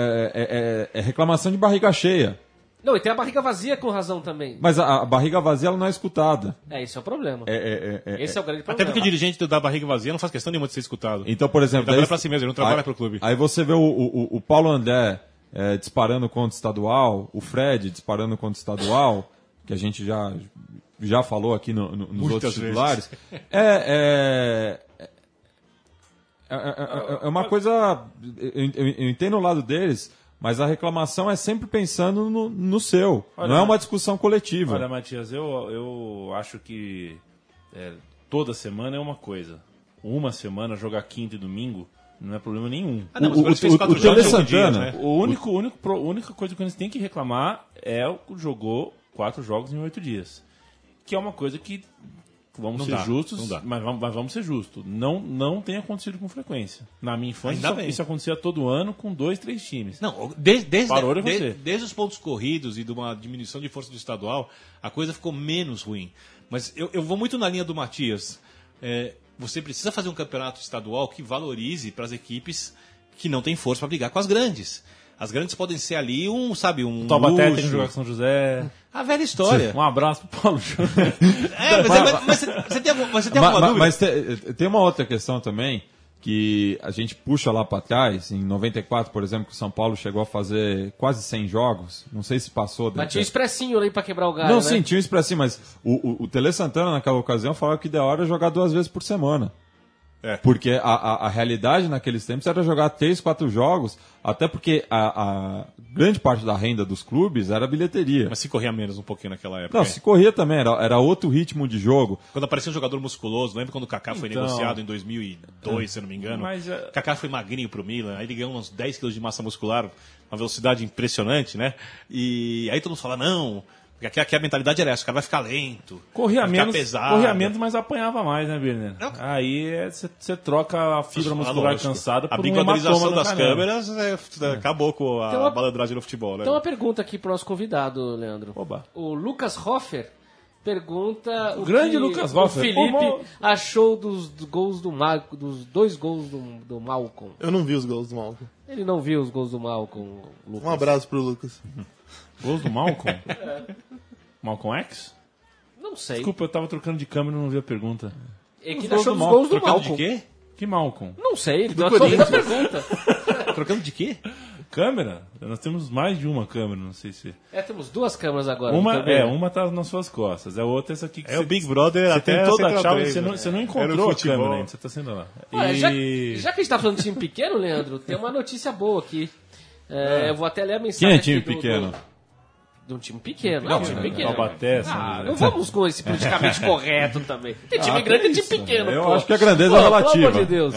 é, é, é reclamação de barriga cheia. Não, e tem a barriga vazia com razão também. Mas a, a barriga vazia ela não é escutada. É, esse é o problema. É, é, é, esse é o grande problema. Até porque o dirigente da barriga vazia não faz questão nenhuma de ser escutado. Então, por exemplo... Ele trabalha pra si mesmo, ele não trabalha aí, pro clube. Aí você vê o, o, o Paulo André... É, disparando contra o estadual, o Fred disparando contra o estadual, que a gente já, já falou aqui no, no, nos Muitas outros vezes. titulares. É, é, É, é, é uma coisa... Eu, eu, eu entendo o lado deles, mas a reclamação é sempre pensando no, no seu. Olha, não é uma discussão coletiva. Olha, Matias, eu, eu acho que é, toda semana é uma coisa. Uma semana jogar quinta e domingo não é problema nenhum. Ah, não, o o, fez quatro o, o Tele Santana, dias, né? o único, único, a única coisa que eles têm que reclamar é o que jogou quatro jogos em oito dias. Que é uma coisa que, vamos não ser dá, justos, não dá. Mas, vamos, mas vamos ser justos. Não, não tem acontecido com frequência. Na minha infância, Ainda isso, bem. isso acontecia todo ano com dois, três times. Não, desde, desde, Parou de desde, acontecer. desde os pontos corridos e de uma diminuição de força do estadual, a coisa ficou menos ruim. Mas eu, eu vou muito na linha do Matias. É, você precisa fazer um campeonato estadual que valorize para as equipes que não têm força para brigar com as grandes. As grandes podem ser ali um, sabe, um Taubaté tem que luxo. jogar com São José. A velha história. Um abraço pro Paulo Júnior. É, mas, mas, mas você, você tem, algum- você tem Ma- alguma ma- dúvida? Mas te- tem uma outra questão também, que a gente puxa lá para trás, em noventa e quatro, por exemplo, que o São Paulo chegou a fazer quase cem jogos, não sei se passou... Mas tinha um expressinho ali pra quebrar o galho, Não, né? sim, tinha um expressinho, mas o, o, o Tele Santana naquela ocasião falava que da hora jogar duas vezes por semana. É. Porque a, a, a realidade naqueles tempos era jogar três, quatro jogos, até porque a, a grande parte da renda dos clubes era bilheteria. Mas se corria menos um pouquinho naquela época. Não, hein? se corria também, era, era outro ritmo de jogo. Quando aparecia um jogador musculoso, lembra quando o Kaká foi Então. negociado em dois mil e dois, se eu não me engano? Mas, é- O Kaká foi magrinho pro Milan, aí ele ganhou uns dez quilos de massa muscular, uma velocidade impressionante, né? E aí todo mundo fala, não, porque aqui, aqui a mentalidade era essa, o cara vai ficar lento, Corria vai ficar menos, pesado. corria menos, mas apanhava mais, né, Birner? Não. Aí você troca a fibra Ah, muscular lógico. cansada A por um hematoma bigodarização na das canela. câmeras é, acabou com a Tem uma- malandragem no futebol, né? Tem uma pergunta aqui pro nosso convidado, Leandro. Oba. O Lucas Hoffer pergunta o grande que Lucas o Hoffer. Felipe Ô, achou dos, dos gols do Mal, dos dois gols do, do Malcolm. Eu não vi os gols do Malcolm. Ele não viu os gols do Malcolm, Lucas. Um abraço pro Lucas. Gols do Malcolm? Malcolm X? Não sei. Desculpa, eu tava trocando de câmera e não vi a pergunta. É que Os ele gols achou do dos Mal- gols do Trocando Malcolm. de quê? Que Malcolm? Não sei, ele Do deu a sua Corinthians. pergunta. Trocando de quê? Câmera? Nós temos mais de uma câmera, não sei se... É, temos duas câmeras agora. Uma, não tem é, bem? uma tá nas suas costas, a outra é essa aqui que É você... o Big Brother Você até tem toda a Central chave, três, você não, né? você não Era encontrou o a futebol. câmera ainda, você tá sendo lá. Olha, já, E... já que a gente tá falando de time pequeno, Leandro, tem uma notícia boa aqui. É, eu vou até ler a mensagem. Quem é time aqui do- pequeno? do- De um time pequeno. Não, é um time pequeno. Taubaté, São Ah, José. não vamos com esse politicamente correto também. Tem time Ah, grande que e time isso, pequeno. eu pô. acho que a grandeza Pô, é relativa. Pelo amor de Deus.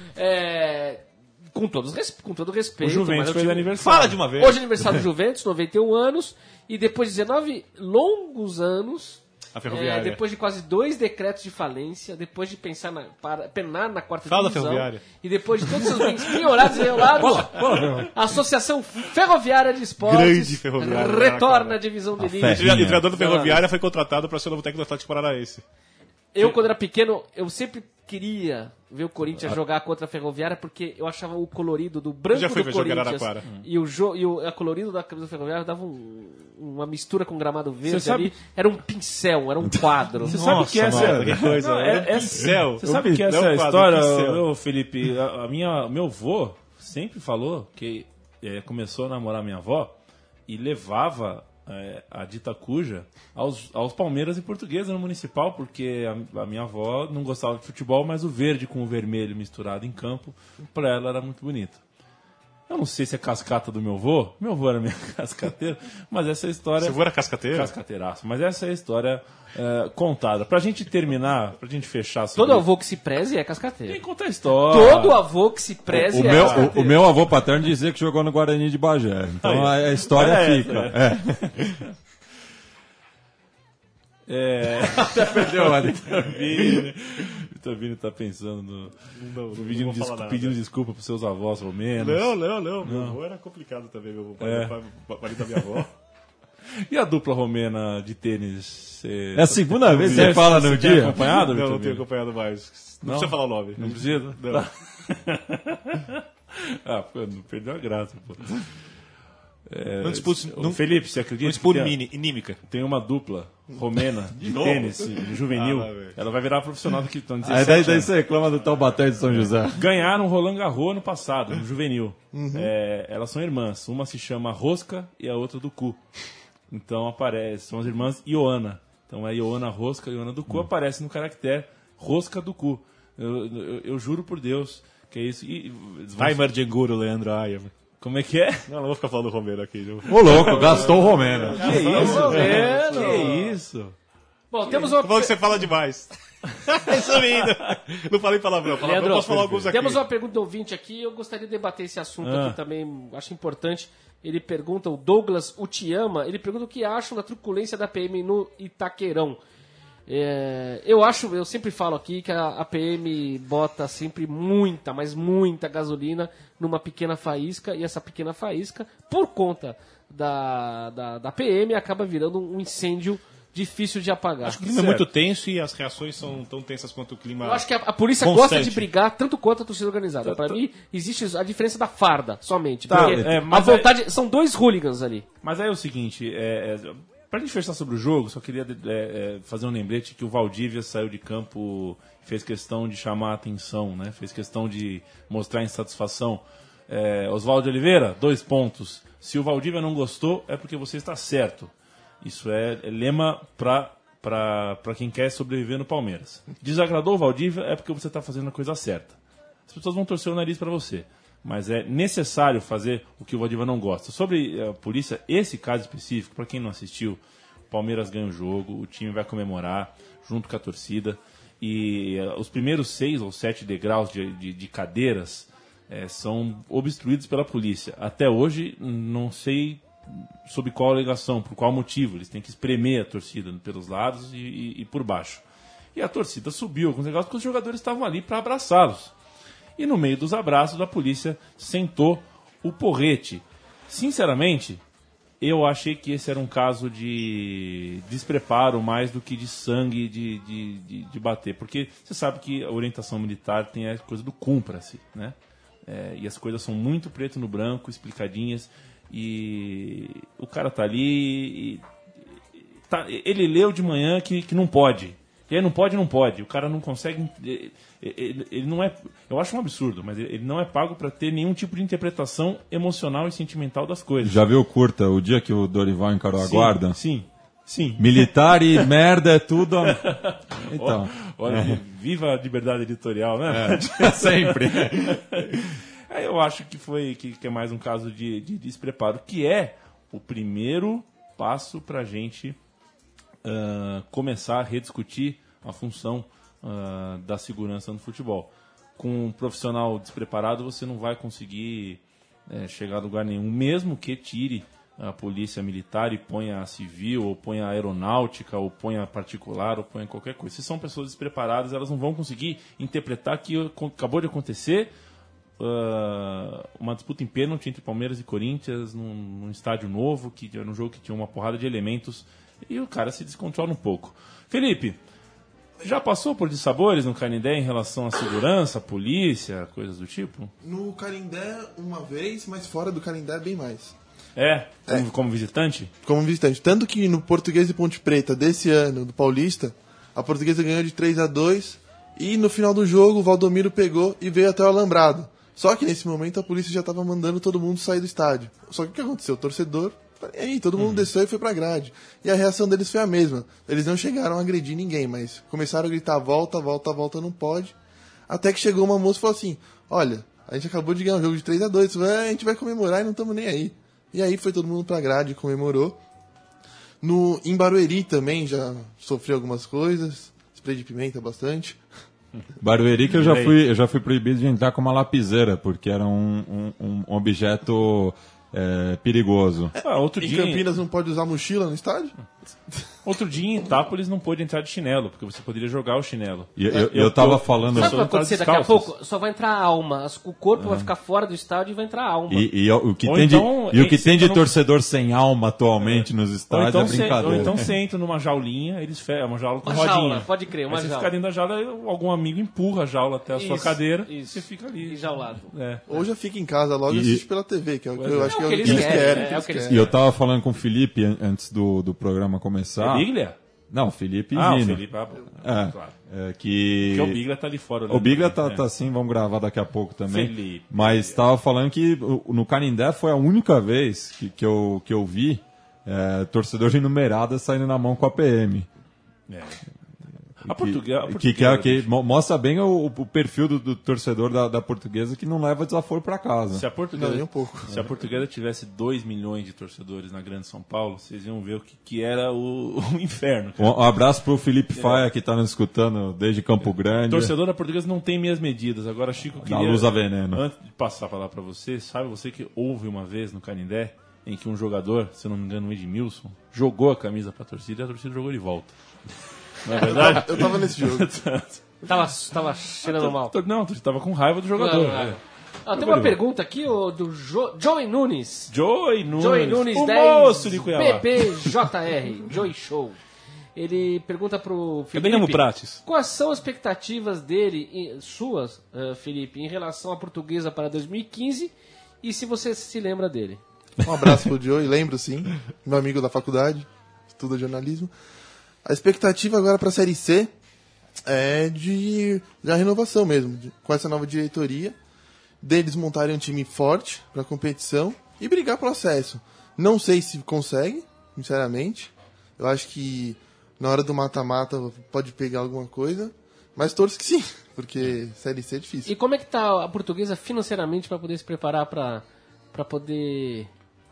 É, com, todos, res- com todo O respeito. Juventus mas é um fez time- aniversário. Fala de uma vez. Hoje é aniversário do Juventus, noventa e um anos. E depois de dezenove longos anos, A Ferroviária. é, depois de quase dois decretos de falência, depois de pensar na, para, penar na quarta Fala da divisão, Ferroviária. e depois de todos os seus bens penhorados e violados, a Associação Ferroviária de Esportes Grande Ferroviária, retorna cara. à divisão de O elite. Ferrinha. treinador do Ferroviária foi contratado para ser o novo técnico do Atlético Paranaense. Eu, quando era pequeno, eu sempre queria ver o Corinthians jogar contra a Ferroviária, porque eu achava o colorido do branco Já fui do ver jogo em Corinthians Araraquara. e o, jo e o a colorido da camisa do Ferroviária dava um- uma mistura com gramado verde Você sabe- ali. Era um pincel, era um quadro. Você sabe que essa mano, que coisa. Não, Era é, um é- pincel. Você sabe que essa Não, é a quadro, história, pincel. ô, Felipe, a, a minha, meu avô sempre falou que é, começou a namorar minha avó e levava é, a dita cuja aos, aos Palmeiras e Portuguesa no Municipal, porque a, a minha avó não gostava de futebol, mas o verde com o vermelho misturado em campo, pra ela era muito bonito. Eu não sei se é cascata do meu avô, meu avô era minha cascateiro, mas essa é a história... Seu avô era cascateiro? Cascateiraço, mas essa é a história é, contada. Pra gente terminar, pra gente fechar sobre Todo avô que se preze é Tem cascateiro. que contar a história. Todo avô que se preze O é meu, cascateiro. o, o meu avô paterno dizia que jogou no Guarani de Bagé. Então a, a história É, fica. é. É. Perdeu ali. Vini, Vitor Vini tá pensando no. Não, no não pedindo, vou falar desculpa, nada. pedindo desculpa pros seus avós romenos. Não, não, não. Meu avô era complicado também, meu avô. É. Pai, pai, marido da minha avó. E a dupla romena de tênis? Cê... É a segunda vez que você fala no Você tem dia. acompanhado, Não, Vitor não tenho Vini? acompanhado mais. Não, Não? precisa falar o nome. Não precisa? Não. Tá. Ah, pô, não perdeu a graça, pô. É, Não dispute- o não- Felipe, você acredita? Não expor que tem- mini, inímica. Tem uma dupla romena de novo? tênis de juvenil. Ah, vai ver. Ela vai virar profissional daqui estão Aí dezessete daí, daí anos. você reclama do Taubaté de São José. Ganharam o Roland Garros no passado, no juvenil. É, elas são irmãs. Uma se chama Rosca e a outra do Cu. Então aparece, são as irmãs Ioana. Então é Ioana Rosca e Ioana do Cu. Aparece no caractere Rosca do Cu. Eu, eu, eu juro por Deus que é isso. E, Timer de Guru, Leandro Ayer. Como é que é? Não, não vou ficar falando do Romero aqui. Ô louco, gastou o Romero. Que isso, Romero? Que isso? Bom, temos uma... Falando que você fala demais. Resumindo. Não falei palavrão. Palavrão Leandro, eu posso falar alguns aqui. Temos uma pergunta do ouvinte aqui, eu gostaria de debater esse assunto Ah. aqui também, acho importante. Ele pergunta, o Douglas Utiama, ele pergunta o que acham da truculência da P M no Itaquerão. É, eu acho, eu sempre falo aqui que a, a P M bota sempre muita, mas muita gasolina numa pequena faísca, e essa pequena faísca, por conta da, da, da P M, acaba virando um incêndio difícil de apagar. Acho que o clima é muito tenso e as reações são tão tensas quanto o clima. Eu acho que a, a polícia constante. gosta de brigar tanto quanto a torcida organizada. Para mim, existe a diferença da farda, somente. Tá, porque é, a mas vontade... São dois hooligans ali. Mas aí é o seguinte, é, é, pra gente fechar sobre o jogo, só queria é, é, fazer um lembrete que o Valdívia saiu de campo, fez questão de chamar a atenção, né? Fez questão de mostrar insatisfação. É, Oswaldo Oliveira, dois pontos. Se o Valdívia não gostou, é porque você está certo. Isso é, é lema para quem quer sobreviver no Palmeiras. Desagradou o Valdívia, é porque você está fazendo a coisa certa. As pessoas vão torcer o nariz para você. Mas é necessário fazer o que o Valdívia não gosta. Sobre a polícia, esse caso específico, para quem não assistiu, o Palmeiras ganha o jogo, o time vai comemorar junto com a torcida. E uh, os primeiros seis ou sete degraus de, de, de cadeiras é, são obstruídos pela polícia. Até hoje, não sei sob qual alegação, por qual motivo. Eles têm que espremer a torcida pelos lados e, e, e por baixo. E a torcida subiu com os negócios porque os jogadores estavam ali para abraçá-los. E no meio dos abraços, a polícia sentou o porrete. Sinceramente, eu achei que esse era um caso de despreparo mais do que de sangue de, de, de, de bater. Porque você sabe que a orientação militar tem a coisa do cumpra-se, né? É, e as coisas são muito preto no branco, explicadinhas. E o cara tá ali, e, tá, ele leu de manhã que, que não pode. E aí não pode, não pode. O cara não consegue. Ele, ele não é. Eu acho um absurdo, mas ele não é pago para ter nenhum tipo de interpretação emocional e sentimental das coisas. Já viu, Curta, o dia que o Dorival encarou a sim, guarda? Sim, sim. Militar e merda é tudo. A... Então. Olha, é. Viva a liberdade editorial, né? É, sempre. Aí eu acho que foi que, que é mais um caso de, de despreparo, que é o primeiro passo para a gente uh, começar a rediscutir a função uh, da segurança no futebol. Com um profissional despreparado, você não vai conseguir é, chegar a lugar nenhum, mesmo que tire a polícia militar e ponha a civil, ou ponha a aeronáutica, ou ponha a particular, ou ponha qualquer coisa. Se são pessoas despreparadas, elas não vão conseguir interpretar que acabou de acontecer uh, uma disputa em pênalti entre Palmeiras e Corinthians num, num estádio novo, que era um jogo que tinha uma porrada de elementos, e o cara se descontrola um pouco. Felipe, já passou por dissabores no Canindé em relação à segurança, polícia, coisas do tipo? No Canindé, uma vez, mas fora do Canindé, bem mais. É? Como, É. como visitante? Como visitante. Tanto que no Português de Ponte Preta desse ano, do Paulista, a Portuguesa ganhou de três a dois e no final do jogo o Valdomiro pegou e veio até o alambrado. Só que nesse momento a polícia já estava mandando todo mundo sair do estádio. Só que o que aconteceu? O torcedor... E aí, todo mundo uhum. desceu e foi pra grade. E a reação deles foi a mesma. Eles não chegaram a agredir ninguém, mas começaram a gritar volta, volta, volta, não pode. Até que chegou uma moça e falou assim, olha, a gente acabou de ganhar um jogo de três a dois, a gente vai comemorar e não estamos nem aí. E aí foi todo mundo pra grade e comemorou. No, em Barueri também já sofri algumas coisas, spray de pimenta bastante. Barueri que eu já fui, eu já fui proibido de entrar com uma lapiseira, porque era um, um, um objeto... É, perigoso. Ah, outro em dia, Campinas não pode usar mochila no estádio? Outro dia em Itápolis não pôde entrar de chinelo, porque você poderia jogar o chinelo. E, eu, eu, eu tava tô, falando... Sabe o que vai acontecer daqui a pouco? Só vai entrar a alma. O corpo é. vai ficar fora do estádio e vai entrar a alma. E, e o que ou tem então, de, e o que tem de não... torcedor sem alma atualmente é. nos estádios então é brincadeira. Ou então você entra numa jaulinha, eles fecham uma jaula com uma rodinha. Jaula, pode crer, uma Aí jaula. Você fica dentro da jaula, algum amigo empurra a jaula até a isso, sua cadeira isso. e você fica ali. Enjaulado. É. Ou já fica em casa logo e assiste pela T V, que é o que eu é. acho é que, que é o que eles querem. querem. É, é o que eles E eu tava falando com o Felipe antes do, do programa começar. É Biglia? Não, Felipe e Ah, Vini. o Felipe, ah, bom. É, Claro. é que... Porque o Biglia tá ali fora. O Biglia tá, né? tá assim, vamos gravar daqui a pouco também. Felipe. Mas tava falando que no Canindé foi a única vez que, que, eu, que eu vi é, torcedor de numerada saindo na mão com a P M. É. A portuguesa, a que, portuguesa, que, que mostra bem o, o perfil do, do torcedor da, da portuguesa que não leva desaforo para casa. Se a portuguesa, não, um pouco. Se a portuguesa tivesse dois milhões de torcedores na Grande São Paulo, vocês iam ver o que, que era o, o inferno. Um, um abraço pro Felipe Faia, que está nos escutando desde Campo Grande. O torcedor da portuguesa não tem minhas medidas. Agora, Chico, queria... Na luz a veneno. Antes de passar para lá para você, sabe você que houve uma vez no Canindé em que um jogador, se eu não me engano, o Edmilson, jogou a camisa para a torcida e a torcida jogou de volta. Não é verdade? Eu tava nesse jogo. Tava, tava cheirando mal. Não, tu tava com raiva do jogador. Não, não. Ah, tem uma pergunta aqui ó, do jo Joey Nunes. Joey Nunes. Joey Nunes, o dez moço de Cuiabá. P P J R, Joey Show. Ele pergunta pro Felipe... Cadê Prates? Quais são as expectativas dele, e suas, uh, Felipe, em relação à portuguesa para dois mil e quinze e se você se lembra dele? Um abraço pro Joey, lembro sim, meu amigo da faculdade, estuda jornalismo. A expectativa agora para a Série C é de, de a renovação mesmo, de, com essa nova diretoria, deles montarem um time forte para a competição e brigar pelo acesso. Não sei se consegue, sinceramente. Eu acho que na hora do mata-mata pode pegar alguma coisa, mas torço que sim, porque Série C é difícil. E como é que tá a portuguesa financeiramente para poder se preparar para para poder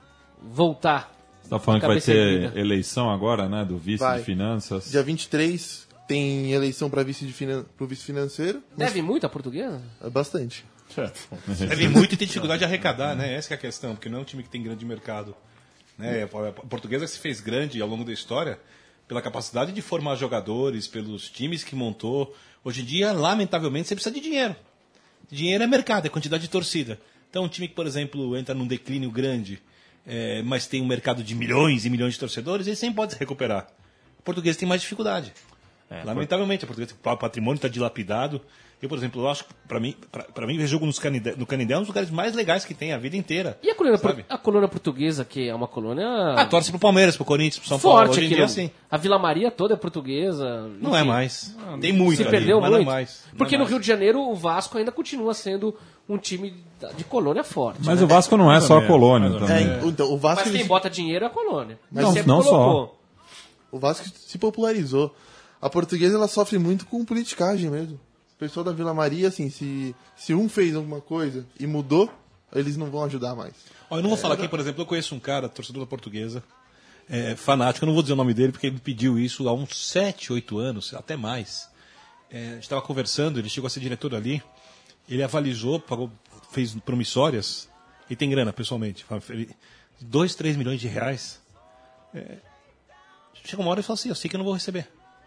voltar? Você tá falando que vai ter eleição agora, né, do vice vai. de finanças? Dia vinte e três tem eleição para vice de finan... pro vice financeiro. Deve muito a portuguesa? É bastante. Deve muito e tem dificuldade de arrecadar, né? Essa que é a questão, porque não é um time que tem grande mercado. Né? A portuguesa se fez grande ao longo da história pela capacidade de formar jogadores, pelos times que montou. Hoje em dia, lamentavelmente, você precisa de dinheiro. Dinheiro é mercado, é quantidade de torcida. Então, um time que, por exemplo, entra num declínio grande, é, mas tem um mercado de milhões e milhões de torcedores, ele sempre pode se recuperar. A portuguesa tem mais dificuldade. É, lamentavelmente, a portuguesa, o patrimônio está dilapidado. Eu, por exemplo, eu acho que, para mim, pra mim, ver jogo nos Canindé, no Canindé é um dos lugares mais legais que tem a vida inteira. E a colônia, por, a colônia portuguesa, que é uma colônia... Ah, torce pro Palmeiras, pro Corinthians, pro São forte Paulo. Hoje em dia, no, sim. A Vila Maria toda é portuguesa. Não enfim. é mais. Tem muito Se ali, perdeu mas muito. não é mais. Porque não no é mais. Rio de Janeiro, o Vasco ainda continua sendo um time de colônia forte. Mas né? o Vasco não é só a colônia também. É, então, o Vasco Mas quem ele- bota dinheiro é a colônia. Mas Não, sempre não colocou. o Vasco se popularizou. A portuguesa ela sofre muito com politicagem mesmo. O pessoal da Vila Maria, assim, se, se um fez alguma coisa e mudou, eles não vão ajudar mais. Ó, eu não vou falar aqui, por exemplo, eu conheço um cara, torcedor da portuguesa, é, fanático, eu não vou dizer o nome dele porque ele me pediu isso há uns sete, oito anos, até mais. É, a gente estava conversando, ele chegou a ser diretor ali, ele avalizou, pagou, fez promissórias, e tem grana, pessoalmente, dois, três milhões de reais. É, chega uma hora e fala assim, eu sei que eu não vou receber.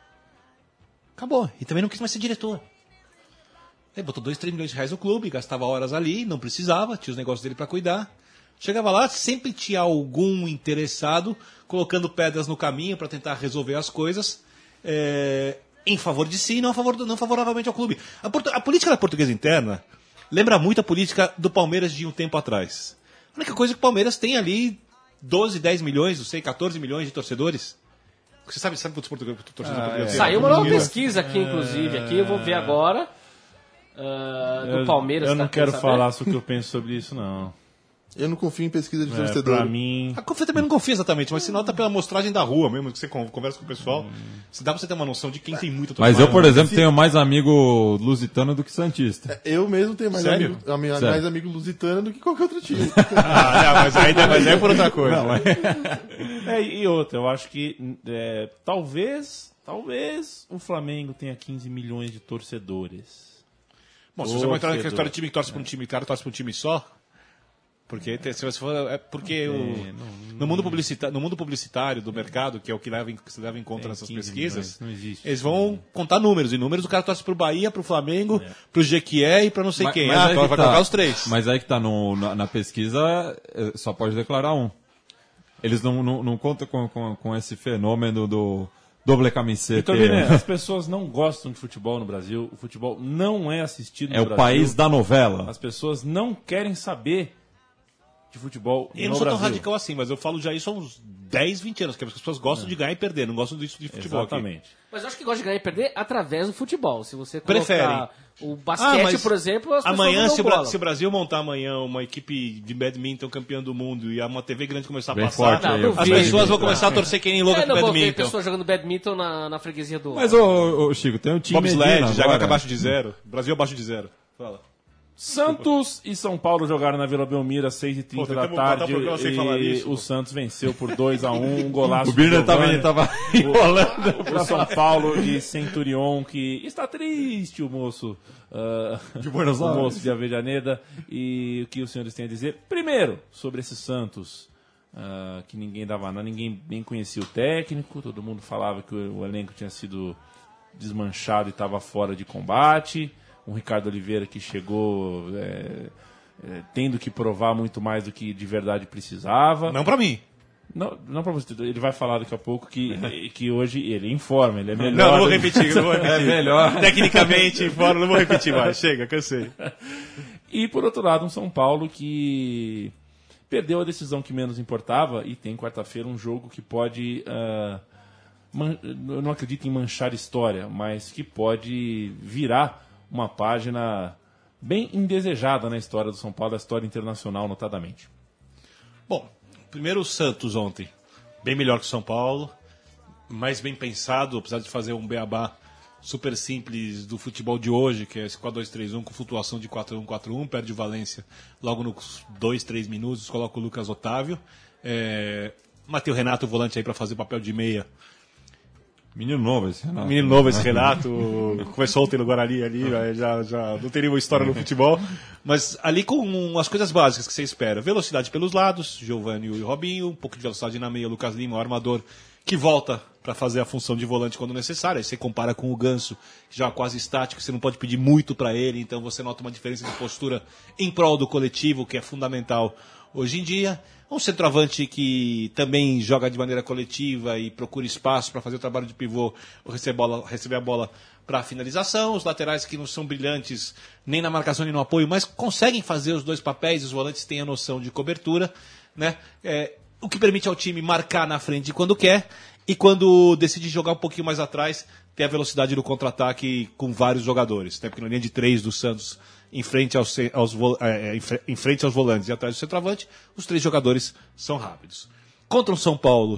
Acabou. E também não quis mais ser diretor. Ele botou dois, três milhões de reais no clube, gastava horas ali, não precisava, tinha os negócios dele para cuidar. Chegava lá, sempre tinha algum interessado colocando pedras no caminho para tentar resolver as coisas é, em favor de si, não, a favor do, não favoravelmente ao clube. A, a política da portuguesa interna lembra muito a política do Palmeiras de um tempo atrás. A única coisa é que o Palmeiras tem ali doze, dez milhões, não sei, quatorze milhões de torcedores. Você sabe, sabe quantos portugueses torcedores Ah, portugueses é. tem? Saiu uma nova pesquisa aqui, inclusive. Aqui eu vou ver agora. uh, do Eu- Palmeiras. Eu não tá? quero Quer falar saber? sobre o que eu penso sobre isso, não. Eu não confio em pesquisa de É, torcedor. pra mim... A Confia também não confia exatamente, mas se nota pela amostragem da rua mesmo, que você con- conversa com o pessoal, se dá pra você ter uma noção de quem tem muita Mas eu, por torcida. exemplo, tenho mais amigo lusitano do que santista. Eu mesmo tenho mais Sério? amigo, ami- Sério. mais amigo lusitano do que qualquer outro time. Ah, não, mas aí mas é por outra coisa. É, e outra, eu acho que é, talvez, talvez o Flamengo tenha quinze milhões de torcedores. Bom, se você vai entrar na Torcedor. história de time que torce pra um time, cara torce pra um time só, porque tem- se você for, é porque o, no, mundo publicita, no mundo publicitário do mercado, que é o que, leva em, que se leva em conta Tem nessas quinze pesquisas, milhões, não existe. eles vão contar números, e números o cara torce pro Bahia, pro Flamengo, pro Jequié e pra não sei quem. Ah, aí então que vai tá. colocar os três. Mas aí que tá no, na, na pesquisa, eh, só pode declarar um. Eles não, não, não contam com, com, com esse fenômeno do doble camiseta. Vitor Viner, as pessoas não gostam de futebol no Brasil. O futebol não é assistido no É o Brasil. país da novela. As pessoas não querem saber de futebol Eu no não sou tão Brasil. radical assim, mas eu falo já isso há uns dez, vinte anos, que as pessoas gostam de ganhar e perder, não gostam disso de futebol. aqui. Exatamente. Mas eu acho que gosta de ganhar e perder através do futebol. Se você Preferem. colocar O basquete, ah, por exemplo, as amanhã, se o, bola. se o Brasil montar amanhã uma equipe de badminton campeão do mundo e uma T V grande começar a Bem passar, forte, não, as pessoas vão começar a torcer quem louca é, pro badminton. Não vou ver pessoas jogando badminton na, na freguesia do... Mas, ô, ô Chico, tem um time Bobsled, já vai abaixo de zero. Brasil abaixo de zero. Fala. Santos e São Paulo jogaram na Vila Belmiro às seis e trinta da tarde e isso, o Santos venceu por dois a um, um golaço. O Birner também estava enrolando o São Paulo de Centurion, que está triste, o moço uh, de Buenos Aires, o moço de Avejaneda. E o que os senhores têm a dizer? Primeiro, sobre esse Santos, uh, que ninguém dava nada, ninguém nem conhecia o técnico, todo mundo falava que o, o elenco tinha sido desmanchado e estava fora de combate. Um Ricardo Oliveira que chegou é, é, tendo que provar muito mais do que de verdade precisava. Não pra mim. Não, não pra você. Ele vai falar daqui a pouco que, que hoje ele informa, ele é melhor. Não, não vou repetir. Não vou repetir. É melhor. Tecnicamente, informa, não vou repetir mais. Chega, cansei. E por outro lado, um São Paulo que perdeu a decisão que menos importava e tem quarta-feira um jogo que pode... Uh, man, eu não acredito em manchar história, mas que pode virar uma página bem indesejada na história do São Paulo, a história internacional, notadamente. Bom, primeiro o Santos ontem. Bem melhor que o São Paulo, mais bem pensado, apesar de fazer um beabá super simples do futebol de hoje, que é esse quatro dois três um com flutuação de quatro um quatro um, perde o Valência logo nos dois, três minutos, coloca o Lucas Otávio. É... Matei o Renato, o volante aí para fazer papel de meia. Menino novo esse Renato. Menino novo esse Renato. Começou ontem no Guarani ali, já, já não teria uma história no futebol. Mas ali com as coisas básicas que você espera. Velocidade pelos lados, Giovani e Robinho. Um pouco de velocidade na meia, Lucas Lima, o armador, que volta para fazer a função de volante quando necessário. Aí você compara com o Ganso, que já é quase estático, você não pode pedir muito para ele. Então você nota uma diferença de postura em prol do coletivo, que é fundamental hoje em dia. Um centroavante que também joga de maneira coletiva e procura espaço para fazer o trabalho de pivô, receber a bola, receber a bola para a finalização. Os laterais que não são brilhantes nem na marcação nem no apoio, mas conseguem fazer os dois papéis. Os volantes têm a noção de cobertura, né? É, o que permite ao time marcar na frente quando quer e quando decide jogar um pouquinho mais atrás, ter a velocidade do contra-ataque com vários jogadores. Né? Porque na linha de três do Santos, em frente aos, aos, é, em frente aos volantes e atrás do centroavante, os três jogadores são rápidos. Contra o São Paulo,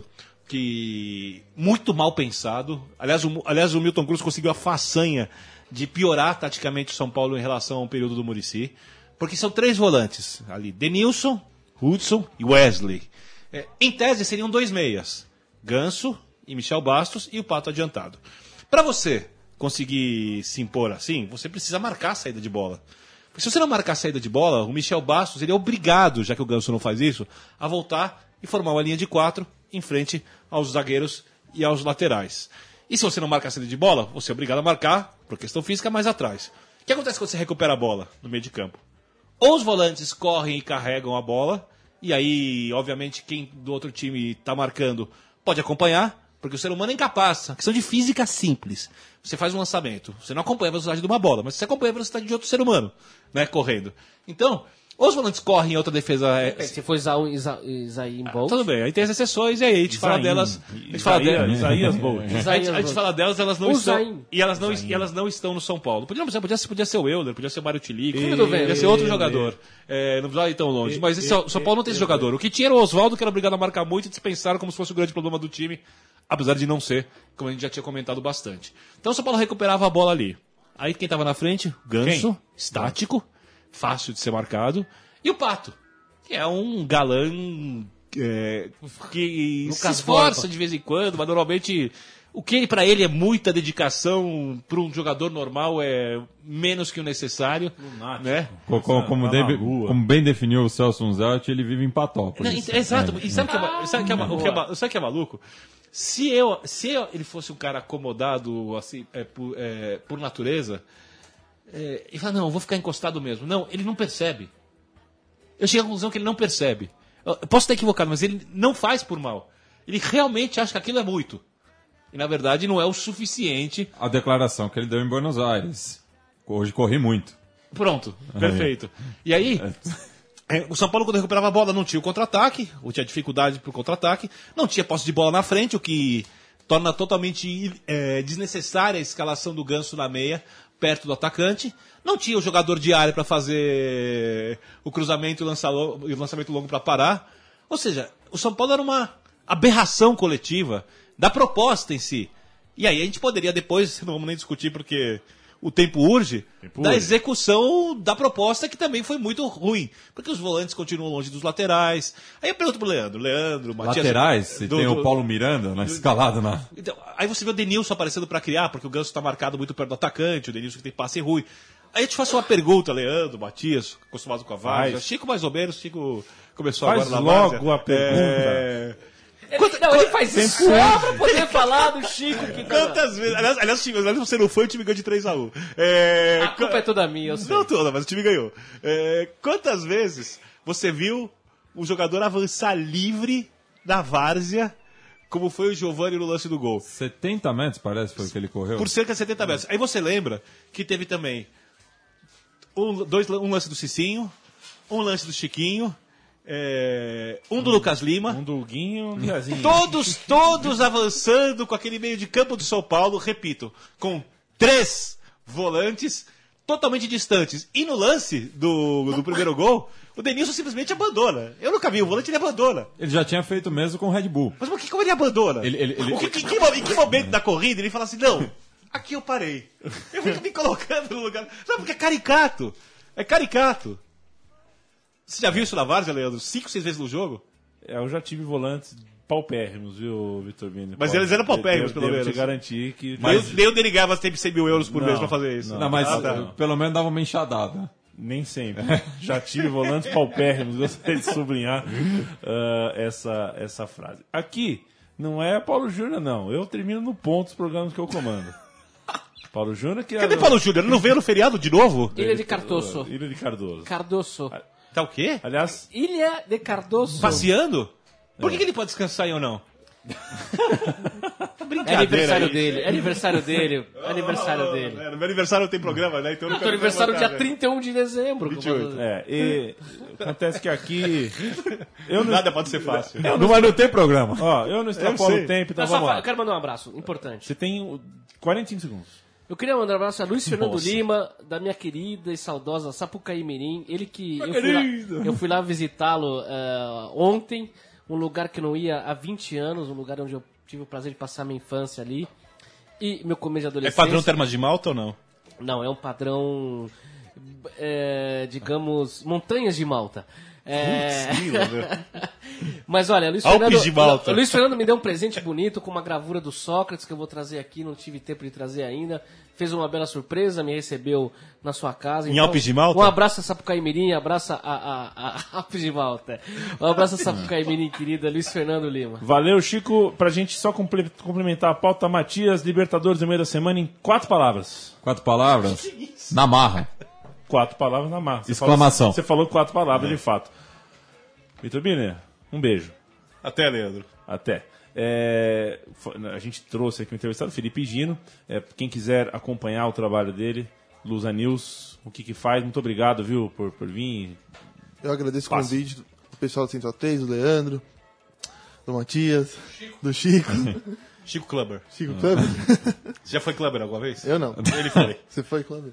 que muito mal pensado. Aliás, o, aliás, o Milton Cruz conseguiu a façanha de piorar taticamente o São Paulo em relação ao período do Muricy, porque são três volantes ali, Denilson, Hudson e Wesley. É, em tese seriam dois meias, Ganso e Michel Bastos e o Pato adiantado. Para você conseguir se impor assim, você precisa marcar a saída de bola. Porque se você não marcar a saída de bola, o Michel Bastos ele é obrigado, já que o Ganso não faz isso, a voltar e formar uma linha de quatro em frente aos zagueiros e aos laterais. E se você não marca a saída de bola, você é obrigado a marcar, por questão física, mais atrás. O que acontece quando você recupera a bola no meio de campo? Ou os volantes correm e carregam a bola, e aí, obviamente, quem do outro time está marcando pode acompanhar, porque o ser humano é incapaz. A questão de física simples. Você faz um lançamento, você não acompanha a velocidade de uma bola, mas você acompanha a velocidade de outro ser humano, né, correndo. Então, ou os volantes correm e outra defesa... É... Se for Isaí em Bolt... Ah, tudo bem, aí tem as exceções e aí a gente fala delas... A gente fala delas... Isaías Bolt. A gente fala delas, elas não estão... E elas não, e elas não estão no São Paulo. Podia, podia, podia ser o Euler, podia ser o Mário Tilico, podia ser outro jogador. É, não precisava ir tão longe. Mas esse, o São Paulo não tem esse jogador. O que tinha era o Oswaldo, que era obrigado a marcar muito e dispensaram como se fosse o grande problema do time, apesar de não ser, como a gente já tinha comentado bastante. Então o São Paulo recuperava a bola ali. Aí quem estava na frente? Ganso, quem? Estático, fácil de ser marcado. E o Pato, que é um galã é, que Lucas se esforça Borba. De vez em quando, mas normalmente o que para ele é muita dedicação, para um jogador normal é menos que o necessário. Lunático. Né? Como, como, como, de, como bem definiu o Celso Unzelt, ele vive em Patópolis. Não, exato, é. E sabe o que, é, sabe que, é, que, é, sabe que é maluco? Se, eu, se eu, ele fosse um cara acomodado assim, é, por, é, por natureza, é, ele fala, não, eu vou ficar encostado mesmo. Não, ele não percebe. Eu cheguei à conclusão que ele não percebe. Eu posso estar equivocado, mas ele não faz por mal. Ele realmente acha que aquilo é muito. E na verdade não é o suficiente. A declaração que ele deu em Buenos Aires. Hoje corri muito. Pronto, perfeito. E aí, é, o São Paulo quando recuperava a bola não tinha o contra-ataque, ou tinha dificuldade para o contra-ataque, não tinha posse de bola na frente, o que torna totalmente é, desnecessária a escalação do Ganso na meia perto do atacante, não tinha o jogador de área para fazer o cruzamento e o lançamento longo para parar. Ou seja, o São Paulo era uma aberração coletiva da proposta em si. E aí a gente poderia depois, não vamos nem discutir porque o tempo urge, tempo da urge. execução da proposta que também foi muito ruim. Porque os volantes continuam longe dos laterais. Aí eu pergunto pro Leandro, Leandro, Matias... Laterais? Você tem do, o Paulo Miranda na do, escalada, na... Então, aí você vê o Denilson aparecendo para criar, porque o Ganso está marcado muito perto do atacante, o Denilson que tem passe ruim. Aí eu te faço uma pergunta, Leandro, Matias, acostumado com a Várzea. Chico mais ou menos, Chico começou faz agora na logo Várzea. a pergunta. É... Ele, Quanta, não, ele faz isso só pra poder falar do Chico. Que Quantas vezes... Aliás, aliás, aliás, você não foi, o time ganhou de três a um. É... A culpa é toda minha, eu sei. Não toda, mas o time ganhou. É... Quantas vezes você viu um jogador avançar livre da Várzea, como foi o Giovani no lance do gol? setenta metros, parece, foi o que ele correu. Por cerca de setenta metros. Aí você lembra que teve também um, dois, um lance do Cicinho, um lance do Chiquinho, É, um do Lucas Lima. Um do Guinho, um do Gazinho. Todos, todos avançando com aquele meio de campo do São Paulo, repito, com três volantes totalmente distantes. E no lance do, do primeiro gol, o Denilson simplesmente abandona. Eu nunca vi, o volante ele abandona. Ele já tinha feito mesmo com o Red Bull. Mas por que como ele abandona? Ele, ele, ele... O que, que, que, em que momento da corrida ele fala assim, não, aqui eu parei. Eu fico me colocando no lugar. Não, porque é caricato. É caricato. Você já viu isso na Várzea, Leandro? Cinco, seis vezes no jogo? É, eu já tive volantes paupérrimos, viu, Vitor Bini? Mas Pode, eles eram paupérrimos, pelo menos. Eu te garantir que... Mas nem o dele ganhava sempre cem mil euros por não, mês pra fazer isso. Não, não mas ah, tá. pelo menos dava uma enxadada. Nem sempre. Já tive volantes paupérrimos, gostaria de sublinhar uh, essa, essa frase. Aqui, não é Paulo Júnior, não. Eu termino no ponto dos programas que eu comando. Paulo Júnior que... Cadê era... Paulo Júnior? Ele não veio no feriado de novo? Ilha de Cardoso. Ilha de Cardoso. Cardoso. Tá o quê? Aliás... Ilha de Cardoso. Passeando? Por que, é. que ele pode descansar e eu não? É aniversário aí. dele, é aniversário dele, é aniversário oh, dele. É, no meu aniversário não tem programa, né? Então eu não tô aniversário dia trinta e um de dezembro. vinte e oito. É, e acontece que aqui... Eu não... Nada pode ser fácil. Eu não, mas não tem programa. Ó, eu não extrapolo o tempo, então vamos lá. Eu quero mandar um abraço, importante. Você tem quarenta e cinco segundos. Eu queria mandar um abraço a Luiz Fernando Nossa. Lima, da minha querida e saudosa Sapucaí Mirim. Ele que eu fui, lá, eu fui lá visitá-lo uh, ontem, um lugar que eu não ia há vinte anos, um lugar onde eu tive o prazer de passar minha infância ali. E meu começo de adolescência. É padrão Termas de Malta ou não? Não, é um padrão, é, digamos, Montanhas de Malta. É... Mas olha, Luiz Fernando, Luiz Fernando me deu um presente bonito com uma gravura do Sócrates que eu vou trazer aqui, não tive tempo de trazer ainda. Fez uma bela surpresa, me recebeu na sua casa. Em então, Alpes de Malta? Um abraço a Sapucaí Mirim, abraço a, a, a, a Alpes de Malta. Um abraço a Sapucaí Mirim, querida Luiz Fernando Lima. Valeu, Chico. Pra gente só complementar a pauta, Matias, Libertadores no meio da semana em quatro palavras. Quatro palavras? Na marra. Quatro palavras na marra. Você Exclamação. Falou, você falou quatro palavras, é. de fato. Vitor Biner, um beijo. Até, Leandro. Até. É, a gente trouxe aqui o entrevistado, Felipe Gino. É, quem quiser acompanhar o trabalho dele, Lusa News, o que que faz, muito obrigado, viu, por, por vir. Eu agradeço Passe. o convite do pessoal do Central três, do Leandro, do Matias, Chico. do Chico. Chico Clubber. Chico ah. Clubber. Você já foi Clubber alguma vez? Eu não. Ele foi. Você foi Clubber?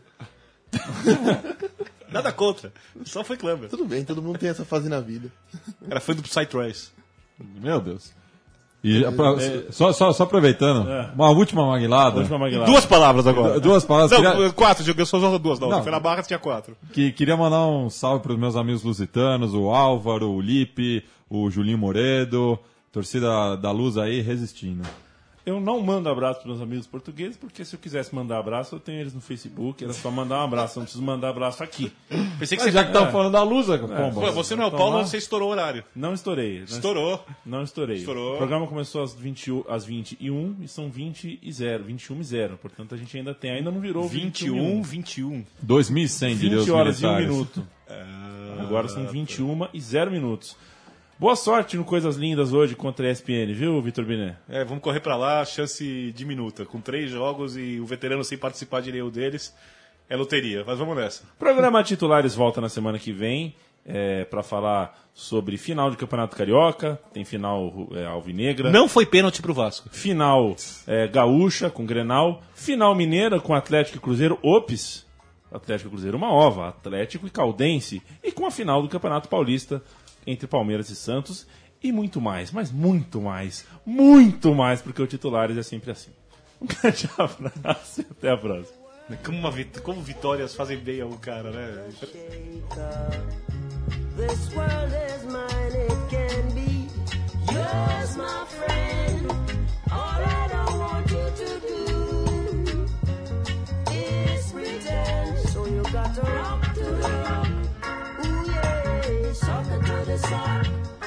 Nada contra, só foi Clubber. Tudo bem, todo mundo tem essa fase na vida. Era fã do Psytrance. Meu Deus. E, pra, é, só, só, só aproveitando, é. uma última maguilada. última maguilada. Duas palavras agora. Duas palavras. Não, queria... quatro, eu só usava duas. Não, não. Foi na barra, tinha quatro. Que, queria mandar um salve para os meus amigos lusitanos, o Álvaro, o Lipe, o Julinho Moredo, torcida da Luz aí resistindo. Eu não mando abraço para os meus amigos portugueses, porque se eu quisesse mandar abraço, eu tenho eles no Facebook, era só mandar um abraço, eu não preciso mandar abraço aqui. Pensei que Mas você já que tava é. falando da Lusa, Pomba. É. Pô, você não é o Paulo, você estourou o horário. Não estourei. Estourou. Não estourei. Estourou. O programa começou às, vinte, às vinte e um e são vinte e zero, vinte e um e zero. Portanto, a gente ainda tem, ainda não virou vinte e um, vinte e um. dois mil e cem, diria os vinte horas militares. e um minuto. Ah, agora são vinte e uma e zero minutos. Boa sorte no Coisas Lindas hoje contra a E S P N, viu, Vitor Biné? É, vamos correr pra lá, chance diminuta. Com três jogos e o veterano sem participar de nenhum deles, é loteria. Mas vamos nessa. Programa Titulares volta na semana que vem é, para falar sobre final de Campeonato Carioca, tem final é, alvinegra. Não foi pênalti pro Vasco. Final é, gaúcha com Grenal, final mineira com Atlético e Cruzeiro, ops, Atlético e Cruzeiro uma ova, Atlético e Caldense, e com a final do Campeonato Paulista entre Palmeiras e Santos, e muito mais, mas muito mais, muito mais, porque o Titulares é sempre assim. Um grande abraço e até a próxima. Como, uma vit- como vitórias fazem bem ao cara, né? This world is mine, it can be yours, my friend. All I don't want you to do is pretend. So you got to rock to the rock, ooh yeah, sock it to the sock.